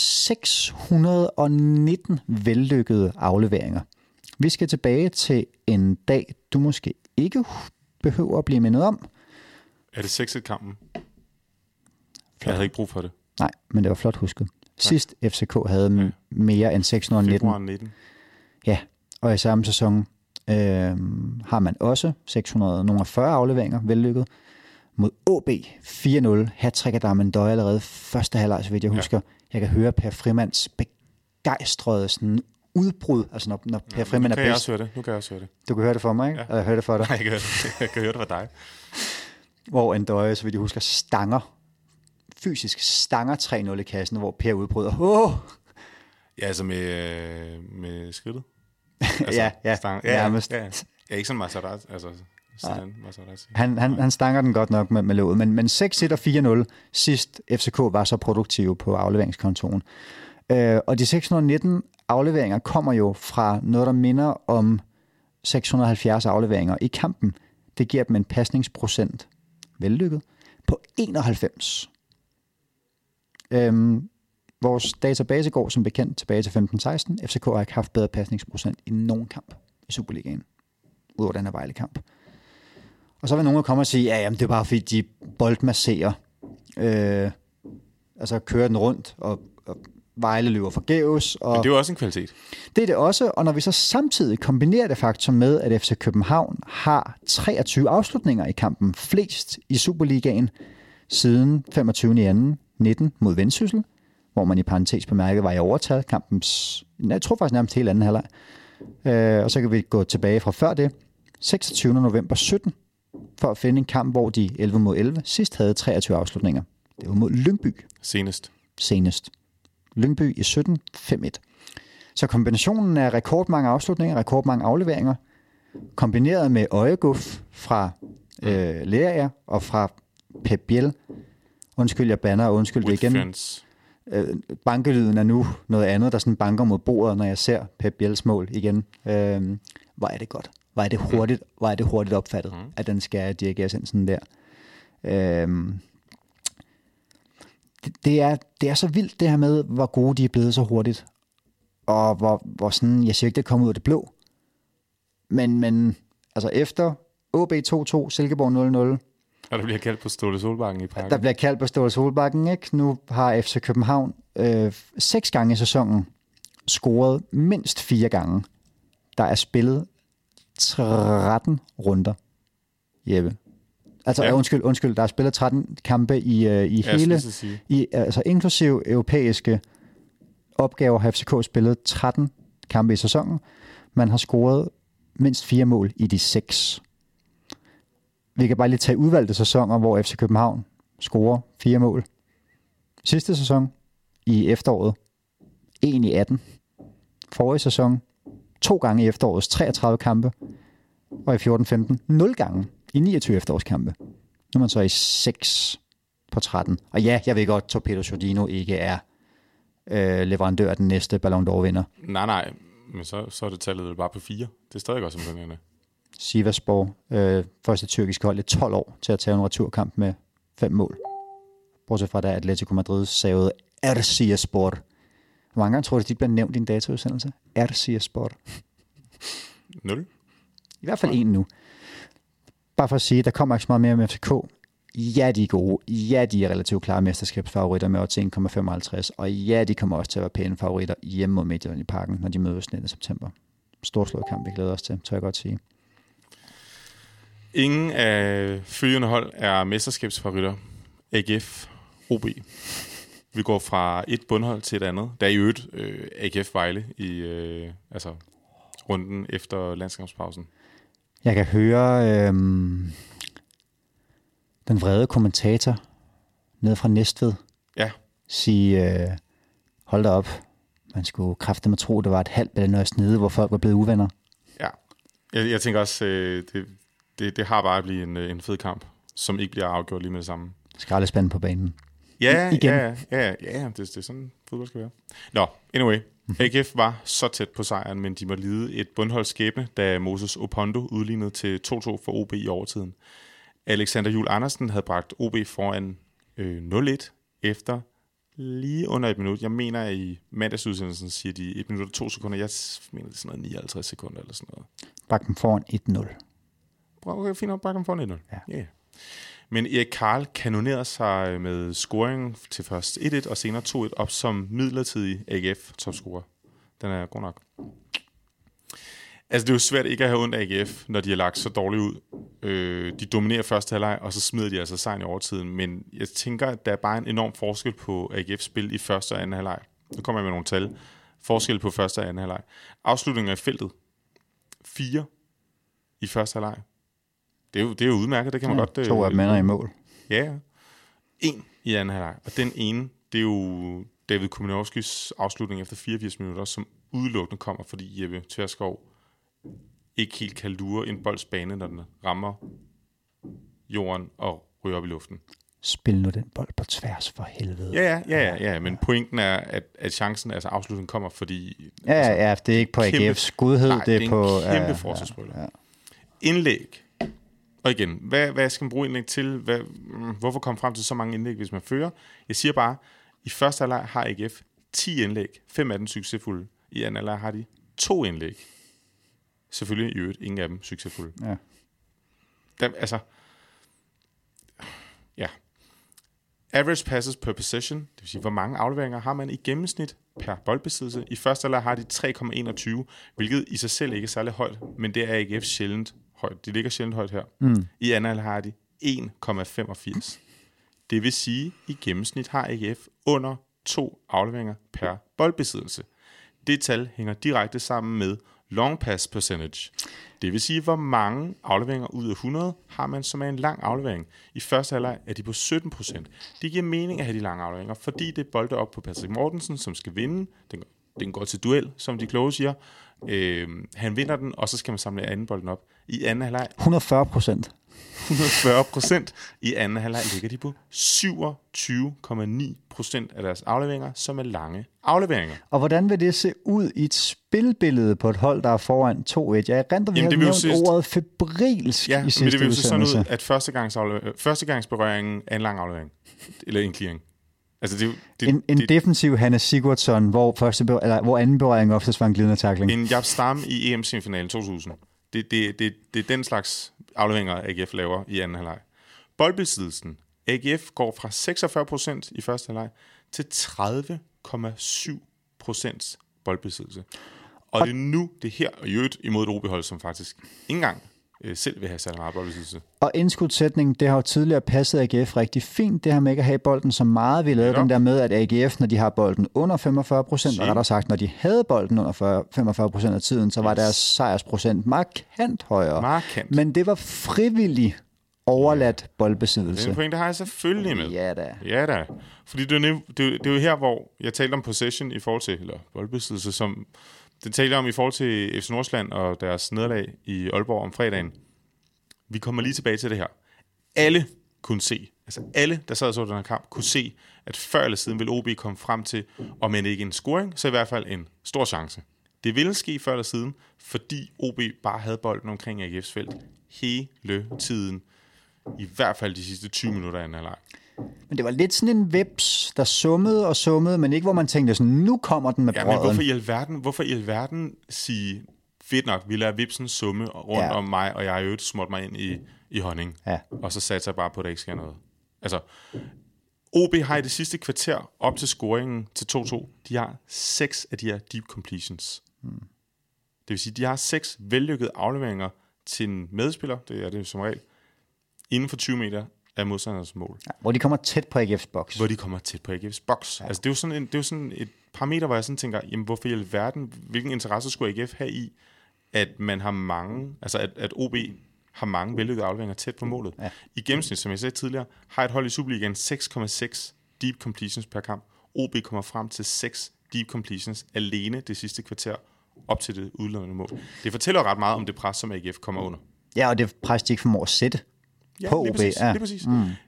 619 vellykkede afleveringer. Vi skal tilbage til en dag, du måske ikke behøver at blive mindet om. Er det 6-1-kampen? Jeg havde ikke brug for det. Nej, men det var flot husket. Sidst FCK havde mere end 619. Februar 19. Ja, og i samme sæson har man også 640 afleveringer, vellykket, mod AB 4-0. Hattrick af Darmendøj allerede første halvleg, så vidt jeg husker. Jeg kan høre Per Frimands begejstrede sådan udbrud, altså når Per Frimand er bedst. Nu kan jeg også høre det. Du kan høre det for mig, ikke? Ja. Og jeg hører det for dig. Nej, jeg kan høre det for dig. Hvor Andøje, så vidt jeg husker, fysisk stanger 3-0 i kassen, hvor Per udbryder. Ja, altså med skridtet. Altså, ja, nærmest. Ja, ikke sådan Maserati, altså sådan Maserati. Han stanger den godt nok med låget, men 6-1 og 4-0 sidst FCK var så produktive på afleveringskontoen. Og de 619 afleveringer kommer jo fra noget, der minder om 670 afleveringer i kampen. Det giver dem en pasningsprocent, vellykket, på 91. Vores database går som bekendt tilbage til 15-16. FCK har ikke haft bedre pasningsprocent i nogen kamp i Superligaen, udover den her Vejle-kamp. Og så vil nogen komme og sige, jamen det er bare fordi, de boldmasserer, altså kører den rundt, og Vejle løber forgæves. Og men det er jo også en kvalitet. Det er det også, og når vi så samtidig kombinerer det faktum med, at FC København har 23 afslutninger i kampen, flest i Superligaen, siden 25.2.19 mod Vendsyssel, hvor man i parentes bemærket var i overtal kampens, jeg tror faktisk nærmest hele anden halvleg. Og så kan vi gå tilbage fra før det, 26. november 17, for at finde en kamp, hvor de 11-11 sidst havde 23 afslutninger. Det var mod Lyngby. Senest. Lyngby i 17, 5-1. Så kombinationen af rekordmange afslutninger, rekordmange afleveringer, kombineret med øjeguf fra Lerager og fra Pep Biel. Undskyld, jeg banner, og undskyld det igen. Bankelyden er nu noget andet, der sådan banker mod bordet, når jeg ser Pep Biels mål igen. Hvor er det godt. Hvor er det hurtigt opfattet, at den skal dirigeres ind sådan der. Det er så vildt det her med, hvor gode de er blevet så hurtigt. Og hvor sådan, jeg siger ikke, det kommer ud af det blå. Men altså efter AB 2-2, Silkeborg 0-0. Og der bliver kaldt på Ståle Solbakken i parken. Der bliver kaldt på Ståle Solbakken, ikke? Nu har FC København 6 gange i sæsonen scoret mindst 4 gange. Der er spillet 13 runder, Jeppe. Altså, ja. Undskyld, der er spillet 13 kampe i hele, altså inklusive europæiske opgaver, har FCK spillet 13 kampe i sæsonen. Man har scoret mindst 4 mål i de 6. Vi kan bare lige tage udvalgte sæsoner, hvor FC København scorer 4 mål. Sidste sæson i efteråret, 1 i 18. Forrige sæson, 2 gange i efterårets 33 kampe, og i 14-15, 0 gange i 29 efterårskampe. Nu er man så i 6 på 13. Og ja, jeg ved godt, Torpedo Giordino ikke er leverandør af den næste Ballon d'Or-vinder. Nej, men så er det tallet bare på 4. Det er stadig også imponerende. Sivasspor, første tyrkiske hold i 12 år til at tage en returkamp med 5 mål. Bortset fra, da Atletico Madrid savede Erciaspor. Hvor mange gange tror du, de bliver nævnt i en dataudsendelse? Erciaspor. 0. I hvert fald 1 nu. Bare for at sige, der kommer ikke så meget mere med FCK. Ja, de er gode. Ja, de er relativt klare mesterskabsfavoritter med odds 1,55. Og ja, de kommer også til at være pæne favoritter hjemme mod Midtjylland i parken, når de mødes 19. september. Storslået kamp, vi glæder os til, tør jeg godt sige. Ingen af følgende hold er mesterskabsfavoritter. AGF, OB. Vi går fra et bundhold til et andet. Der er i øvrigt AGF Vejle i runden efter landskampspausen. Jeg kan høre den vrede kommentator nede fra Næstved sige, hold da op, Man skulle kraftedeme tro, det var et halvt eller snede, hvor folk var blevet uvenner. Ja, jeg tænker også, det har bare at blive en fed kamp, som ikke bliver afgjort lige med det samme. Skraldespanden på banen. Ja, Igen. ja, det er sådan, fodbold skal være. Nå, anyway. AGF var så tæt på sejren, men de måtte lide et bundholdt skæbne, da Moses Opondo udlignede til 2-2 for OB i overtiden. Alexander Juhl Andersen havde bragt OB foran 0-1 efter lige under et minut. Jeg mener, at i mandagsudsendelsen siger de 1 minut og 2 sekunder. Jeg mener, det er sådan noget 59 sekunder eller sådan noget. Brak dem foran 1-0. Okay, fint nok, brak dem foran 1-0. Ja. Yeah. Men Erik Karl kanonerede sig med scoringen til først 1-1 og senere 2-1 op som midlertidig AGF-topscorer. Den er god nok. Altså, det er jo svært ikke at have ondt af AGF, når de har lagt så dårligt ud. De dominerer første halvleg, og så smider de altså sejren i overtiden. Men jeg tænker, at der er bare en enorm forskel på AGF-spil i første og anden halvleg. Nu kommer jeg med nogle tal. Forskel på første og anden halvleg. Afslutninger i feltet. 4 i første halvleg. Det er jo udmærket, det kan man godt... 2 af dem ender i mål. Ja, 1 i anden halvleg. Og den ene, det er jo David Kuminovskis afslutning efter 84 minutter, som udelukkende kommer, fordi Jeppe Tverskov ikke helt kan lure en bolds bane, når den rammer jorden og ryger op i luften. Spil nu den bold på tværs for helvede. Ja, men pointen er, at chancen, altså afslutningen kommer, fordi... Ja, det er ikke på AGF's godhed, det er på... en kæmpe forsvarsspiller. Ja. Indlæg. Og igen, hvad skal man bruge indlæg til? Hvorfor komme frem til så mange indlæg, hvis man fører? Jeg siger bare, i første halvleg har AGF 10 indlæg, 5 af dem succesfulde. I anden halvleg har de 2 indlæg. Selvfølgelig i øvrigt, ingen af dem succesfulde. Ja. Average passes per possession, det vil sige, hvor mange afleveringer har man i gennemsnit per boldbesiddelse. I første halvleg har de 3,21, hvilket i sig selv ikke er særlig højt, men det er AGF sjældent højt. De ligger sjældent højt her. I anden halvleg har de 1,85. Det vil sige, i gennemsnit har AGF under 2 afleveringer per boldbesiddelse. Det tal hænger direkte sammen med long pass percentage. Det vil sige, hvor mange afleveringer ud af 100 har man, som er en lang aflevering. I første halvleg er de på 17%. Det giver mening at have de lange afleveringer, fordi det bolder op på Patrick Mortensen, som skal vinde. Den går til duel, som de kloge siger. Han vinder den, og så skal man samle anden bolden op. I anden halvleg 140%. 140%. I anden halvleg ligger de på 27,9% af deres afleveringer, som er lange afleveringer. Og hvordan vil det se ud i et spilbillede på et hold, der er foran 2-1? Jeg renter, vi har nævnt ordet febrilsk i sidste det vil jo se sådan ud, at førstegangsberøringen er en lang aflevering. Eller en clearing. Altså en defensiv Hannes Sigurdsson, hvor anden berøring oftest var en glidende tackling. En Jaap Stam i EM-semifinalen 2000. Det er den slags afleveringer, AGF laver i anden halvleg. Boldbesiddelsen. AGF går fra 46% i første halvleg til 30,7% boldbesiddelse. Og det er nu, det her, og i øvrigt imod et OB-hold, som faktisk ikke engang selv vil have særlig meget boldbesiddelse. Og indskudsætning, det har jo tidligere passet AGF rigtig fint, det her med ikke at have bolden så meget. Vi lavede den der med, at AGF, når de har bolden under 45%, og rettere sagt, når de havde bolden under 45% af tiden, så var deres sejrsprocent markant højere. Markant. Men det var frivillig overladt boldbesiddelse. Den pointe har jeg selvfølgelig med. Ja da. Fordi det er jo her, hvor jeg talte om possession i forhold til, eller boldbesiddelse, som det talte om i forhold til FC Nordsjælland og deres nederlag i Aalborg om fredagen. Vi kommer lige tilbage til det her. Alle kunne se, altså alle, der sad og så den her kamp, kunne se, at før eller siden ville OB komme frem til, om end ikke en scoring, så i hvert fald en stor chance. Det ville ske før eller siden, fordi OB bare havde bolden omkring AGF's felt hele tiden. I hvert fald de sidste 20 minutter af anden halvleg. Men det var lidt sådan en vips, der summede, men ikke hvor man tænkte sådan, nu kommer den med brøden. Men hvorfor i alverden sige, fedt nok, vi lader vipsen summe rundt om mig, og jeg har jo smurt mig ind i honning. Ja. Og så satte jeg bare på, at der ikke sker noget. Altså, OB har i det sidste kvarter op til scoringen til 2-2, de har 6 af de her deep completions. Det vil sige, de har 6 vellykkede afleveringer til en medspiller, det er det som regel, inden for 20 meter af modstanderens mål. Ja, hvor de kommer tæt på AGF's boks. Ja. Altså, det er jo sådan et parameter, hvor jeg sådan tænker, jamen hvorfor i alverden, hvilken interesse skulle AGF have i, at man har mange, altså at OB har mange vellykkede afleveringer tæt på målet. Ja. I gennemsnit, som jeg sagde tidligere, har et hold i Superligaen 6,6 deep completions per kamp. OB kommer frem til 6 deep completions alene det sidste kvarter op til det udløbende mål. Det fortæller ret meget om det pres, som AGF kommer under. Ja, og det pres, de ikke formår at sætte på OB. Lige præcis.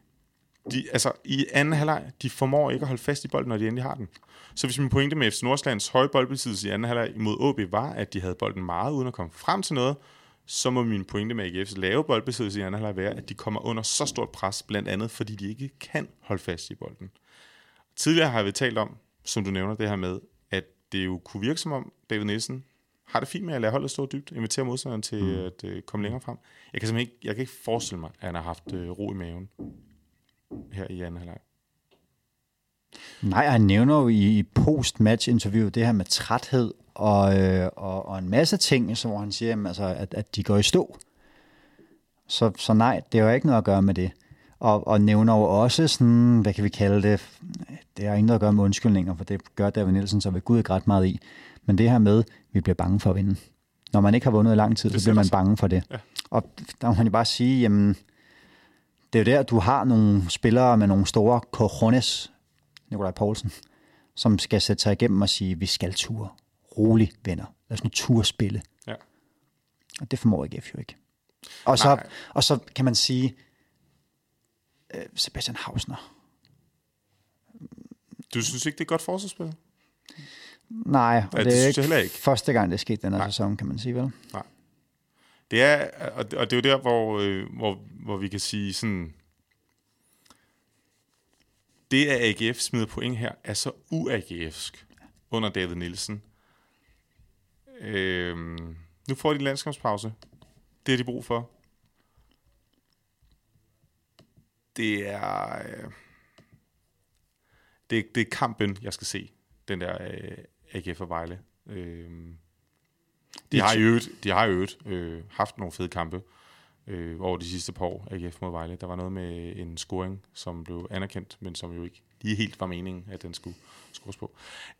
I anden halvleg, de formår ikke at holde fast i bolden, når de endelig har den. Så hvis min pointe med FC Nordsjællands høje boldbesiddelse i anden halvleg imod OB var, at de havde bolden meget uden at komme frem til noget, så må min pointe med AGF's lave boldbesiddelse i anden halvleg være, at de kommer under så stort pres, blandt andet fordi de ikke kan holde fast i bolden. Tidligere har vi talt om, som du nævner, det her med, at det jo kunne virke som om David Nielsen har det fint med at lade holdet stå dybt, invitere modstanderen til at komme længere frem. Jeg kan ikke forestille mig, at han har haft ro i maven her i anden halvleg. Nej, han nævner jo i post-match-interview det her med træthed og en masse ting, så hvor han siger, jamen, altså, at de går i stå. Så nej, det har jo ikke noget at gøre med det. Og nævner jo også sådan, hvad kan vi kalde det? Det har ikke noget at gøre med undskyldninger, for det gør David Nielsen så ved Gud ikke ret meget i. Men det her med, vi bliver bange for at vinde. Når man ikke har vundet i lang tid, så bliver man bange for det. Ja. Og der må man jo bare sige, jamen, det er jo der, du har nogle spillere med nogle store cojones, Nikolaj Poulsen, som skal sætte sig igennem og sige, vi skal ture. Rolig, venner. Lad os nu ture spille. Ja. Og det formår AGF jo ikke. Og så kan man sige, Sebastian Hausner. Du synes ikke, det er godt forsvarsspil? Nej, og det er ikke første gang, det er sket den her sæson, kan man sige, vel? Nej. Det er, og det er jo der, hvor vi kan sige sådan, det at AGF smider point her, er så u-AGF'sk under David Nielsen. Nu får de en landskampspause. Det er de brug for. Det er kampen, jeg skal se, den der AGF og Vejle. De har jo haft nogle fede kampe over de sidste par år, AGF mod Vejle. Der var noget med en scoring, som blev anerkendt, men som jo ikke lige helt var meningen, at den skulle scores på.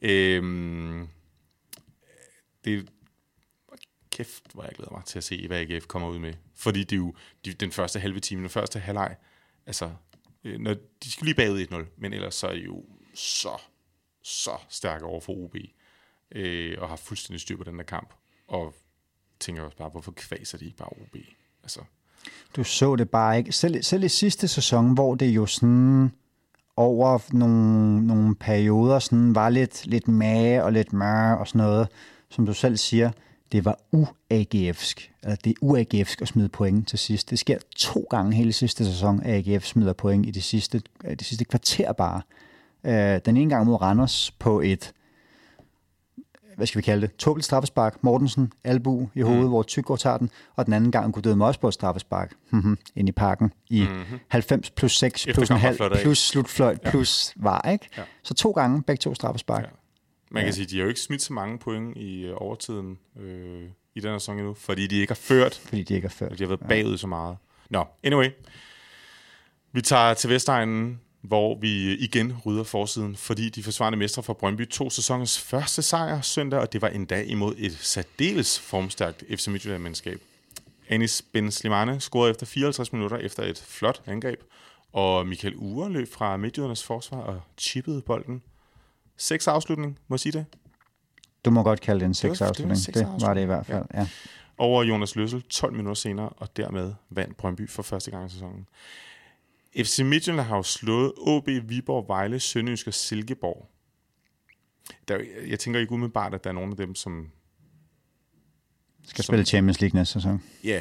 Det kæft, hvor jeg glæder mig til at se, hvad AGF kommer ud med. Fordi det er jo den første halve time, den første halvleg, altså, når de skal lige bagud 1-0, men ellers så er de jo så stærke over for OB, og har fuldstændig styr på den der kamp, og tænker også bare, hvorfor kvaser de ikke bare OB? Altså. Du så det bare ikke. Selv i sidste sæson, hvor det jo sådan over nogle perioder sådan var lidt mage og lidt mør og sådan noget, som du selv siger, det var u-AGF'sk. Altså, det er u-AGF'sk at smide point til sidst. Det sker 2 gange hele sidste sæson, at AGF smider point i det sidste kvarter bare. Den ene gang mod Randers på et, hvad skal vi kalde det, tåbeligt straffespark. Mortensen, albu i hovedet, hvor Tyggaard tager den. Og den anden gang kunne døde også på et straffespark ind i parken i 90 plus 6 plus en halv plus slutfløjt plus var, ikke? Ja. Så 2 gange, begge 2 straffespark. Ja. Man kan sige, at de har jo ikke smidt så mange point i overtiden i den her sæson endnu, fordi de ikke har ført. Fordi de ikke har ført. De har været bagud så meget. Nå, anyway. Vi tager til Vestegnen, hvor vi igen rydder forsiden, fordi de forsvarende mestre fra Brøndby tog sæsonens første sejr søndag, og det var endda imod et særdeles formstærkt FC Midtjylland-mandskab. Anis Ben Slimane scorede efter 54 minutter efter et flot angreb, og Michael Uhre løb fra Midtjyllands forsvar og chippede bolden. 6 afslutning, må jeg sige det? Du må godt kalde det en 6 afslutning. Det var det i hvert fald, ja. Over Jonas Løssel 12 minutter senere, og dermed vandt Brøndby for første gang i sæsonen. FC Midtjylland har jo slået OB, Viborg, Vejle, Sønderjysk og Silkeborg. Jeg tænker ikke umiddelbart, at der er nogen af dem, som spille Champions League næste sæson. Ja.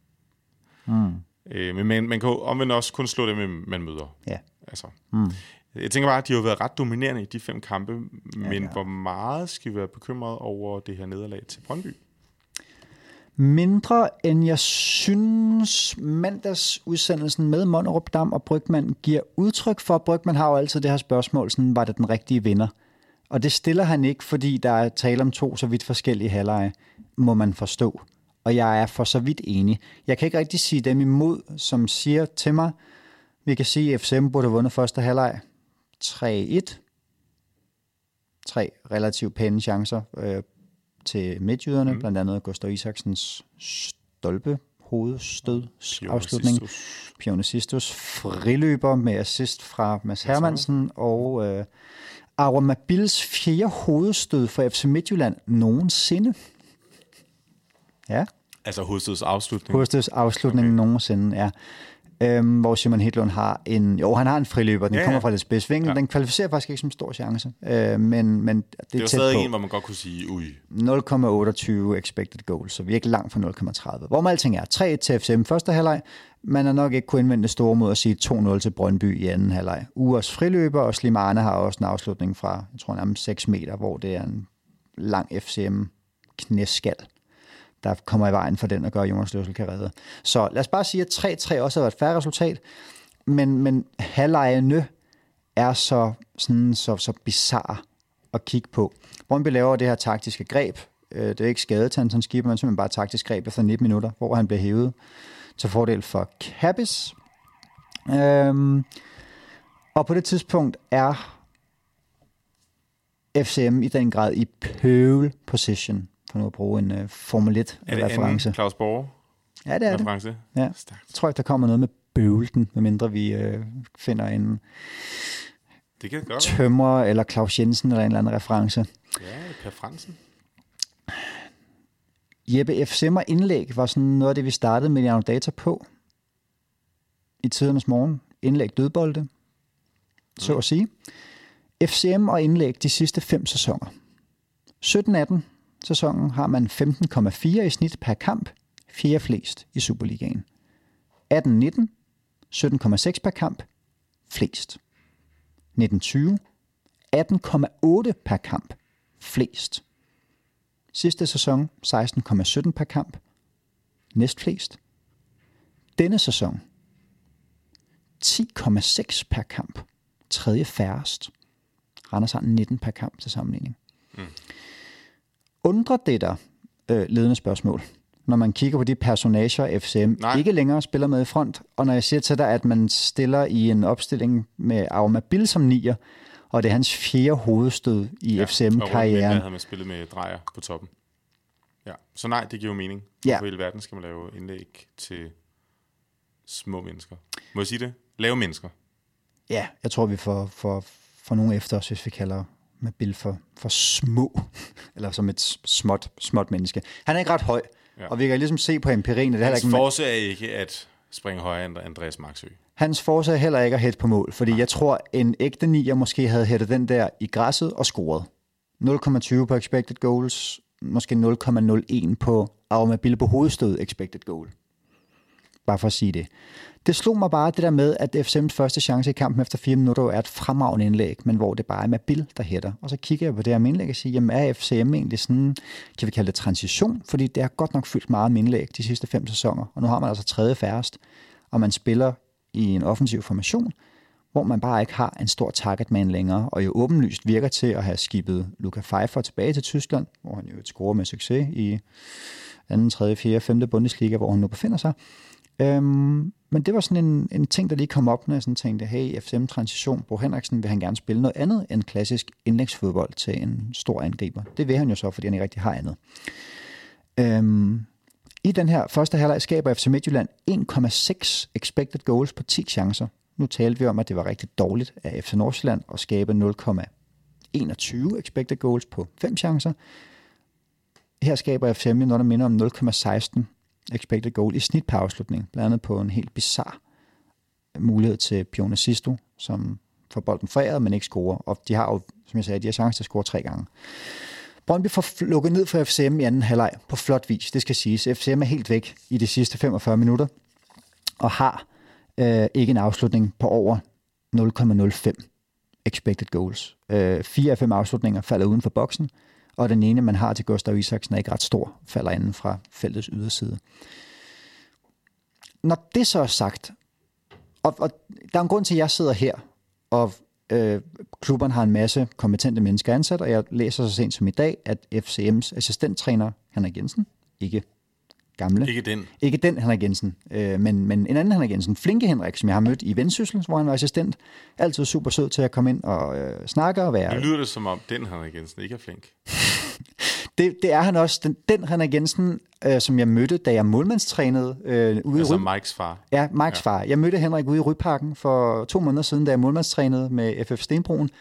Men man kan jo omvendt også kun slå dem, man møder. Ja. Altså. Jeg tænker bare, at de har været ret dominerende i de 5 kampe, men hvor meget skal vi være bekymret over det her nederlag til Brøndby? Mindre end jeg synes mandagsudsendelsen med Monnerup Dam og Brygman giver udtryk for. Brygman har jo altid det her spørgsmål, sådan, var det den rigtige vinder? Og det stiller han ikke, fordi der er tale om 2 så vidt forskellige halvleje, må man forstå. Og jeg er for så vidt enig. Jeg kan ikke rigtig sige dem imod, som siger til mig, vi kan sige, at FCM burde have vundet første halvleg 3-1. 3 relativt pæne chancer til midtjyderne, blandt andet Gustav Isaksens stolpe, hovedstød, afslutning. Pionesistus friløber med assist fra Mads Hermansen, og Aromabils 4. hovedstød for FC Midtjylland nogensinde. Ja. Altså hovedstødsafslutning? Hovedstødsafslutningen nogensinde, ja. Hvor Simon Hedlund har han har en friløber, den kommer fra lidt spidsvinkel, den kvalificerer faktisk ikke som stor chance, men det er jo stadig en, hvor man godt kunne sige, 0,28 expected goals, så virkelig langt fra 0,30. Hvor man alting er, 3-1 til FCM første halvleg, man har nok ikke kunne indvende store mod at sige 2-0 til Brøndby i anden halvleg. Ugers friløber, og Slimane har også en afslutning fra, jeg tror nærmest 6 meter, hvor det er en lang FCM knæskal, der kommer i vejen for den og gør Jonas Løssel kan redde. Så lad os bare sige, at 3-3 også har været et fair resultat, men halvlegene er så bizarre at kigge på. Brøndby laver det her taktiske greb. Det er ikke skadet til Anton Skipper, men simpelthen bare et taktisk greb efter 19 minutter, hvor han bliver hævet til fordel for Kappes. Og på det tidspunkt er FCM i den grad i pole position, for nu at bruge en Formel 1-reference. Er det Claus Borge? Ja, det er reference? Det. Ja. Jeg tror ikke, der kommer noget med bøvelten, medmindre vi finder en det kan godt Tømrer eller Claus Jensen eller en eller anden reference. Ja, Per Fransen. Jeppe FCM'er indlæg var sådan noget af det, vi startede med Mediano Data på i tidernes morgen. Indlæg dødbolde, så at sige. FCM og indlæg de sidste 5 sæsoner. 17-18 sæsonen har man 15,4 i snit per kamp, 4 flest i Superligaen. 18-19, 17,6 per kamp, flest. 19-20, 18,8 per kamp, flest. Sidste sæson 16,17 per kamp, næstflest. Denne sæson 10,6 per kamp, tredje færrest. Randers har 19 per kamp til sammenligning. Undrer det dig, ledende spørgsmål, når man kigger på de personager, FCM ikke længere spiller med i front, og når jeg siger til dig, at man stiller i en opstilling med Aromabil som nier, og det er hans 4. hovedstød i FCM-karrieren. Og havde man spillet med Drejer på toppen. Ja, så nej, det giver jo mening. Ja. For hele verden skal man lave indlæg til små mennesker. Må jeg sige det? Lave mennesker. Ja, jeg tror, vi får nogen efter os, hvis vi kalder Mabil for små, eller som et småt menneske. Han er ikke ret høj, og vi kan ligesom se på empirien. Hans force er ikke at springe højere end Andreas Marksø. Hans force er heller ikke at hætte på mål, fordi jeg tror, en ægte nier måske havde hættet den der i græsset og scoret. 0,20 på expected goals, måske 0,01 på Aromabil på hovedstød expected goal. Bare for at sige det. Det slog mig bare det der med, at FCM's første chance i kampen efter 4 minutter er et fremragende indlæg, men hvor det bare er Mabil, der hætter. Og så kigger jeg på det her med indlæg og siger, jamen er FCM egentlig sådan, kan vi kalde det transition? Fordi det har godt nok fyldt meget med indlæg de sidste 5 sæsoner, og nu har man altså tredje færrest, og man spiller i en offensiv formation, hvor man bare ikke har en stor targetman længere, og jo åbenlyst virker til at have skibet Luca Pfeiffer tilbage til Tyskland, hvor han jo scorer med succes i 2., 3., 4., 5. Bundesliga, hvor han nu befinder sig. Men det var sådan en ting, der lige kom op, når jeg sådan tænkte, hey, FCM-transition, Bo Henriksen, vil han gerne spille noget andet end klassisk indlægsfodbold til en stor angriber. Det vil han jo så, fordi han ikke rigtig har andet. I den her første halvleg skaber FC Midtjylland 1,6 expected goals på 10 chancer. Nu talte vi om, at det var rigtig dårligt af FC Nordsjælland at skabe 0,21 expected goals på 5 chancer. Her skaber FCM noget, der minder om 0,16 expected goal i snit per afslutning, blandt andet på en helt bizarre mulighed til Pione Sisto, som får bolden foræret, men ikke scorer. Og de har jo, som jeg sagde, de har chance til at score 3 gange. Brøndby får lukket ned for FCM i anden halvleg på flot vis, det skal siges. FCM er helt væk i de sidste 45 minutter, og har ikke en afslutning på over 0,05 expected goals. 4 af 5 afslutninger falder uden for boksen, og den ene, man har til Gustav Isaksen, er ikke ret stor, falder inden fra feltets yderside. Når det så er sagt, og der er en grund til, at jeg sidder her, og klubberne har en masse kompetente mennesker ansat, og jeg læser så sent som i dag, at FCM's assistenttræner, Henrik Jensen, ikke gamle. Ikke den Henrik Jensen, men en anden Henrik Jensen, Flinke Henrik, som jeg har mødt i Vendsyssel, hvor han var assistent. Altid super sød til at komme ind og snakke og være... Nu lyder det som om, den Henrik Jensen ikke er flink. Det er han også. Den Henrik Jensen, som jeg mødte, da jeg målmandstrænede ude altså Mikes far. Ja, Mikes far. Jeg mødte Henrik ude i Ryparken for 2 måneder siden, da jeg målmandstrænede med FF Stenbroen. Og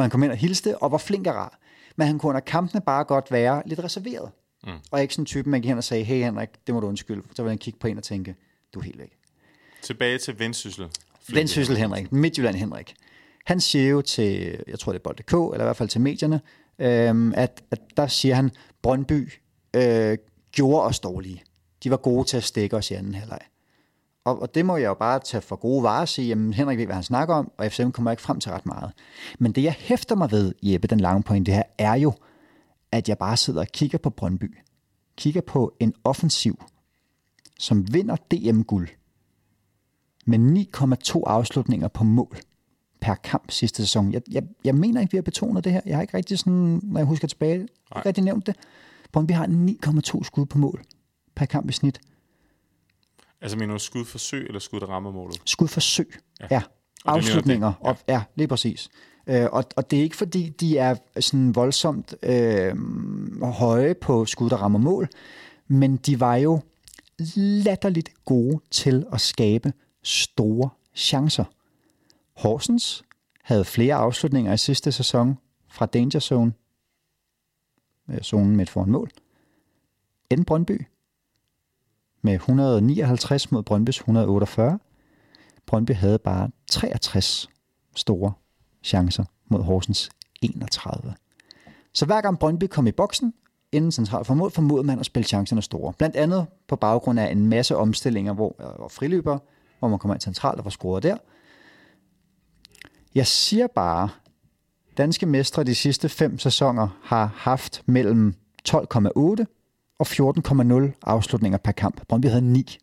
hvor han kom ind og hilste, og var flink og rar. Men han kunne under kampene bare godt være lidt reserveret. Og ikke sådan en type, man gik hen og sagde, hey Henrik, det må du undskylde. Så ville han kigge på en og tænke, du er helt væk. Tilbage til Vendsyssel. Vendsyssel Henrik, Midtjylland Henrik. Han siger jo til, jeg tror det er Bold.dk, eller i hvert fald til medierne, at der siger han, Brøndby gjorde os dårlige. De var gode til at stikke os i anden halvleg. Og det må jeg jo bare tage for gode varer og sige, jamen Henrik ved, hvad han snakker om, og FCM kommer ikke frem til ret meget. Men det, jeg hæfter mig ved, Jeppe, den lange pointe her, er jo, at jeg bare sidder og kigger på Brøndby. Kigger på en offensiv, som vinder DM-guld med 9,2 afslutninger på mål per kamp sidste sæson. Jeg mener ikke, vi har betonet det her. Jeg har ikke rigtig sådan, når jeg husker tilbage, ikke rigtig nævnt det. Brøndby har 9,2 skud på mål per kamp i snit. Altså mener du skudforsøg eller skud, der rammer målet? Skudforsøg, ja. Afslutninger, ja. Ja, lige præcis. Og det er ikke fordi, de er sådan voldsomt høje på skud, der rammer mål, men de var jo latterligt gode til at skabe store chancer. Horsens havde flere afslutninger i sidste sæson fra danger zone, zonen midt foran mål, end Brøndby, med 159 mod Brøndbys 148. Brøndby havde bare 63 store chancer mod Horsens 31. Så hver gang Brøndby kom i boksen, inden centralt for mål, formodede man at spille chancerne store. Blandt andet på baggrund af en masse omstillinger, hvor friløber, hvor man kommer ind centralt og får scoret der. Jeg siger bare, danske mestre de sidste 5 sæsoner har haft mellem 12,8 og 14,0 afslutninger per kamp. Brøndby havde 9.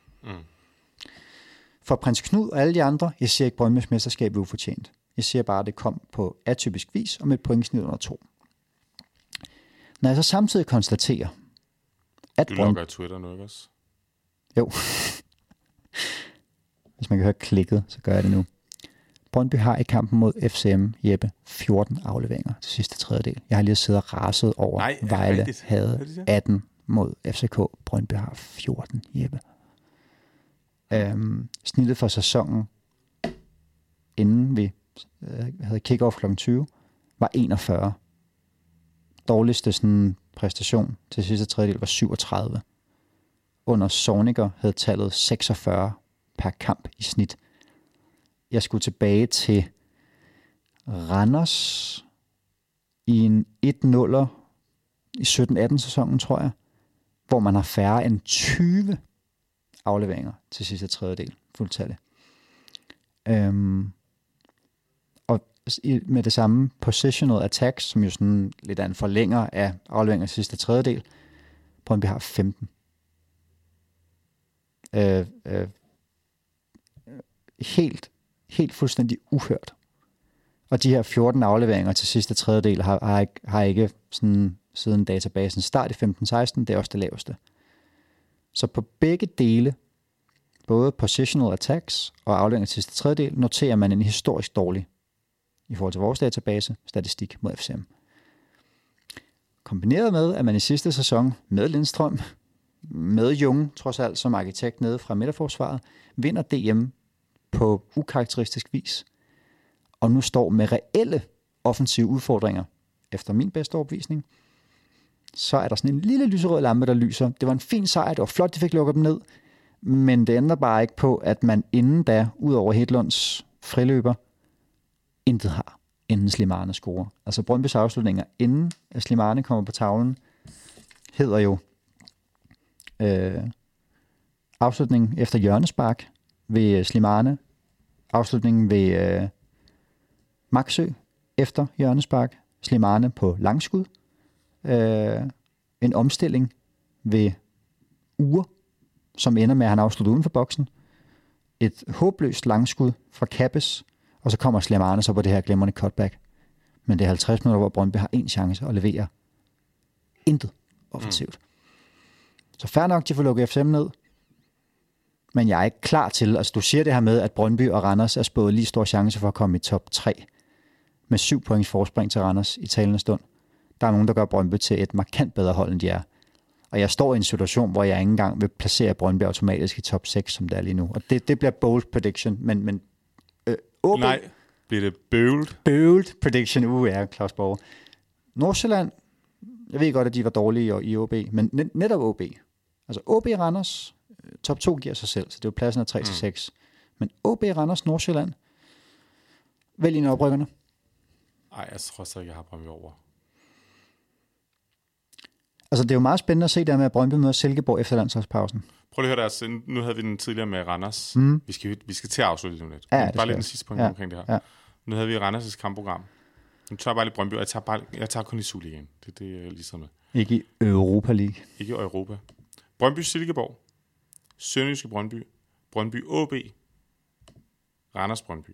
For Prins Knud og alle de andre, jeg siger ikke Brøndbys mesterskab er ufortjent. Jeg siger bare, at det kom på atypisk vis og med et pointsnit under 2. Når jeg så samtidig konstaterer, at du logger Twitter nu, ikke også? Jo. Hvis man kan høre klikket, så gør jeg det nu. Brøndby har i kampen mod FCM, Jeppe, 14 afleveringer til sidste tredjedel. Jeg har lige siddet og raset over, Vejle havde 18 mod FCK. Brøndby har 14, Jeppe. Snittet for sæsonen, inden vi havde kick-off kl. 20, var 41. Dårligste sådan, præstation til sidste tredjedel var 37. Under Zorniger havde tallet 46 per kamp i snit. Jeg skulle tilbage til Randers i en 1-0'er i 17-18 sæsonen, tror jeg, hvor man har færre end 20 afleveringer til sidste tredjedel, fuldtallet. Og med det samme positional attacks, som jo sådan lidt af en forlænger af afleveringer til sidste tredjedel, Brøndby har 15. Helt fuldstændig uhørt. Og de her 14 afleveringer til sidste tredjedel har ikke sådan, siden databasen start i 15-16, det er også det laveste. Så på begge dele, både positional attacks og afleveringer til sidste tredjedel, noterer man en historisk dårlig, i forhold til vores database, statistik mod FCM. Kombineret med, at man i sidste sæson med Lindstrøm, med Junge, trods alt som arkitekt nede fra midterforsvaret, vinder DM på ukarakteristisk vis, og nu står med reelle offensive udfordringer, efter min bedste overbevisning, så er der sådan en lille lyserød lampe, der lyser. Det var en fin sejr, det var flot, de fik lukket dem ned, men det ændrer bare ikke på, at man inden da, ud over Hedlunds friløber, intet har, inden Slimane scorer. Altså Brøndbys afslutninger, inden Slimane kommer på tavlen, hedder jo afslutning efter hjørnespark ved Slimane, afslutningen ved Maxø efter hjørnespark, Slimane på langskud, en omstilling ved Ure, som ender med, at han afslutter uden for boksen, et håbløst langskud fra Kappes, og så kommer Slimane så på det her glimrende cutback. Men det er 50 minutter, hvor Brøndby har en chance at levere intet offensivt. Så fair nok, de får lukket FCM ned, men jeg er ikke klar til, altså du siger det her med, at Brøndby og Randers er spået lige stor chance for at komme i top 3, med 7 points forspring til Randers i talende stund. Der er nogen, der gør Brøndby til et markant bedre hold, end de er. Og jeg står i en situation, hvor jeg ikke engang vil placere Brøndby automatisk i top 6, som det er lige nu. Og det bliver bold prediction, men Nej, Bliver det bøvlet? Bøvlet prediction. Ja, Claus Borg. Nordsjælland, jeg ved godt, at de var dårlige i OB, men netop OB. Altså OB Randers, top 2 giver sig selv, så det er jo pladsen af 3-6. Men OB Randers, Nordsjælland, vælg en af oprykkerne. Ej, jeg tror så ikke, jeg har Brøndby over. Altså, det er jo meget spændende at se der med, at Brøndby møder Silkeborg efter landsholdspausen. Prøv lige at høre deres. Nu havde vi den tidligere med Randers. Vi skal til at afslutte det lidt. Ja, bare lige den sidste punkt omkring det her. Ja. Nu havde vi Randers' kampprogram. Nu tager jeg bare lidt Brøndby, og jeg tager kun i Superligaen. Det er det, jeg lige sidder med. Ikke i Europa League. Ikke i Europa. Brøndby Silkeborg. Sønderjyske Brøndby. Brøndby AB. Randers Brøndby.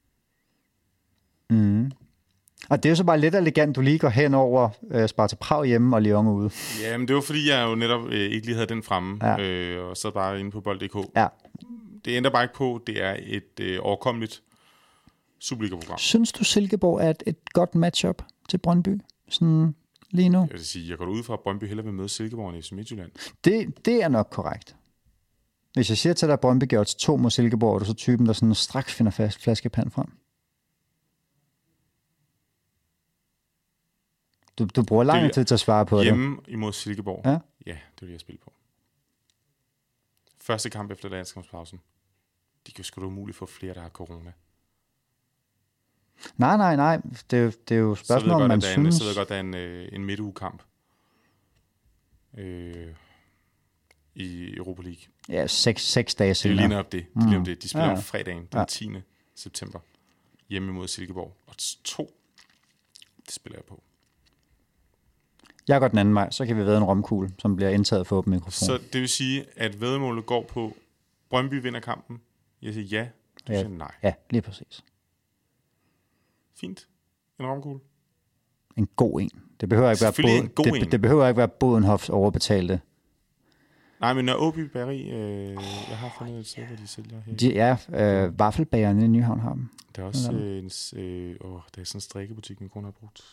Og det er jo så bare lidt elegant, du lige går hen over Sparta Prag hjemme og Lyon ude. Ja, men det var fordi, jeg jo netop ikke lige havde den fremme, og sad bare inde på bold.dk. Ja. Det ændrer bare ikke på, det er et overkommeligt Superliga-program. Synes du, Silkeborg er et godt matchup til Brøndby? Sådan lige nu? Jeg vil sige, jeg går ud fra, at Brøndby hellere vil møde Silkeborg end FC Midtjylland. Det er nok korrekt. Hvis jeg siger til dig, at Brøndby gør til 2 mod Silkeborg, er du så typen, der sådan straks finder flaskepand frem? Du bruger lang tid til at svare på hjemme imod Silkeborg. Ja? Ja, det vil jeg spille på. Første kamp efter landskampspausen. De kan sgu da umuligt få flere, der har corona. Nej. Det er jo spørgsmål, om man synes... Så ved jeg godt, der er en midtugekamp i Europa League. Ja, 6 dage senere. Det er lige op det. Det er om det. De spiller om fredagen, den 10. september. Hjemme mod Silkeborg. Og 2, det spiller jeg på. Jeg går den anden vej, så kan vi vædde en romkugle, som bliver indtaget for åben mikrofon. Så det vil sige, at væddemålet går på, Brøndby vinder kampen. Jeg siger ja, du siger nej. Ja, lige præcis. Fint. En romkugle. En god en. Det behøver ikke være Bodenhofs overbetalte. Nej, men når Åby Bageri, jeg har fundet et sted, hvor de sælger her. De er vaffelbagerne i Nyhavn har dem. Der er også der er sådan en strikkebutik, min kone har brugt.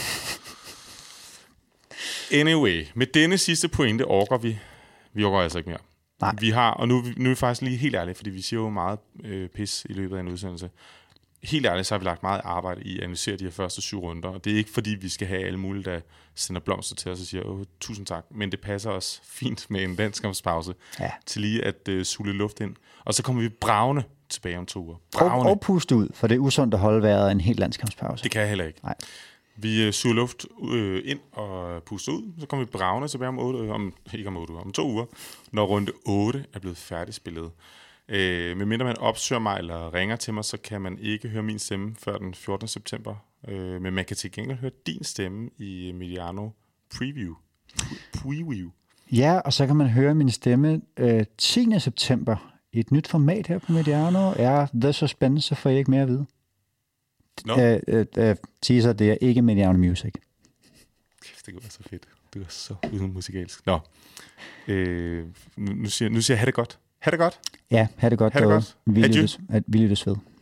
Anyway, med denne sidste pointe orker vi. Vi orker altså ikke mere. Nej. Vi har, og nu er vi faktisk lige helt ærlige, fordi vi siger jo meget pis i løbet af en udsendelse. Helt ærligt, så har vi lagt meget arbejde i at analysere de her første 7 runder, og det er ikke fordi, vi skal have alle mulige, der sender blomster til os og siger, tusind tak, men det passer os fint med en landskampspause til lige at sule luft ind. Og så kommer vi bravende tilbage om 2 uger. Og puste ud, for det er usundt at holde vejret en helt landskampspause. Det kan jeg heller ikke. Nej. Vi suger luft ind og puster ud, så kommer vi bravende tilbage om 2 uger, når runde 8 er blevet færdigspillet. Medmindre man opsøger mig eller ringer til mig, så kan man ikke høre min stemme før den 14. september. Men man kan til gengæld høre din stemme i Mediano Preview. Ja, og så kan man høre min stemme 10. september i et nyt format her på Mediano. Ja, The Suspense, så får I ikke mere at vide. Teaser, det er ikke Mediano Music. Kæft, det kunne være så fedt. Det var så uden musikalsk. Nå. Nu siger jeg, ha' det godt. Ha' det godt. Ja, ha' det godt. Ha' det godt. Vi lyttes ved.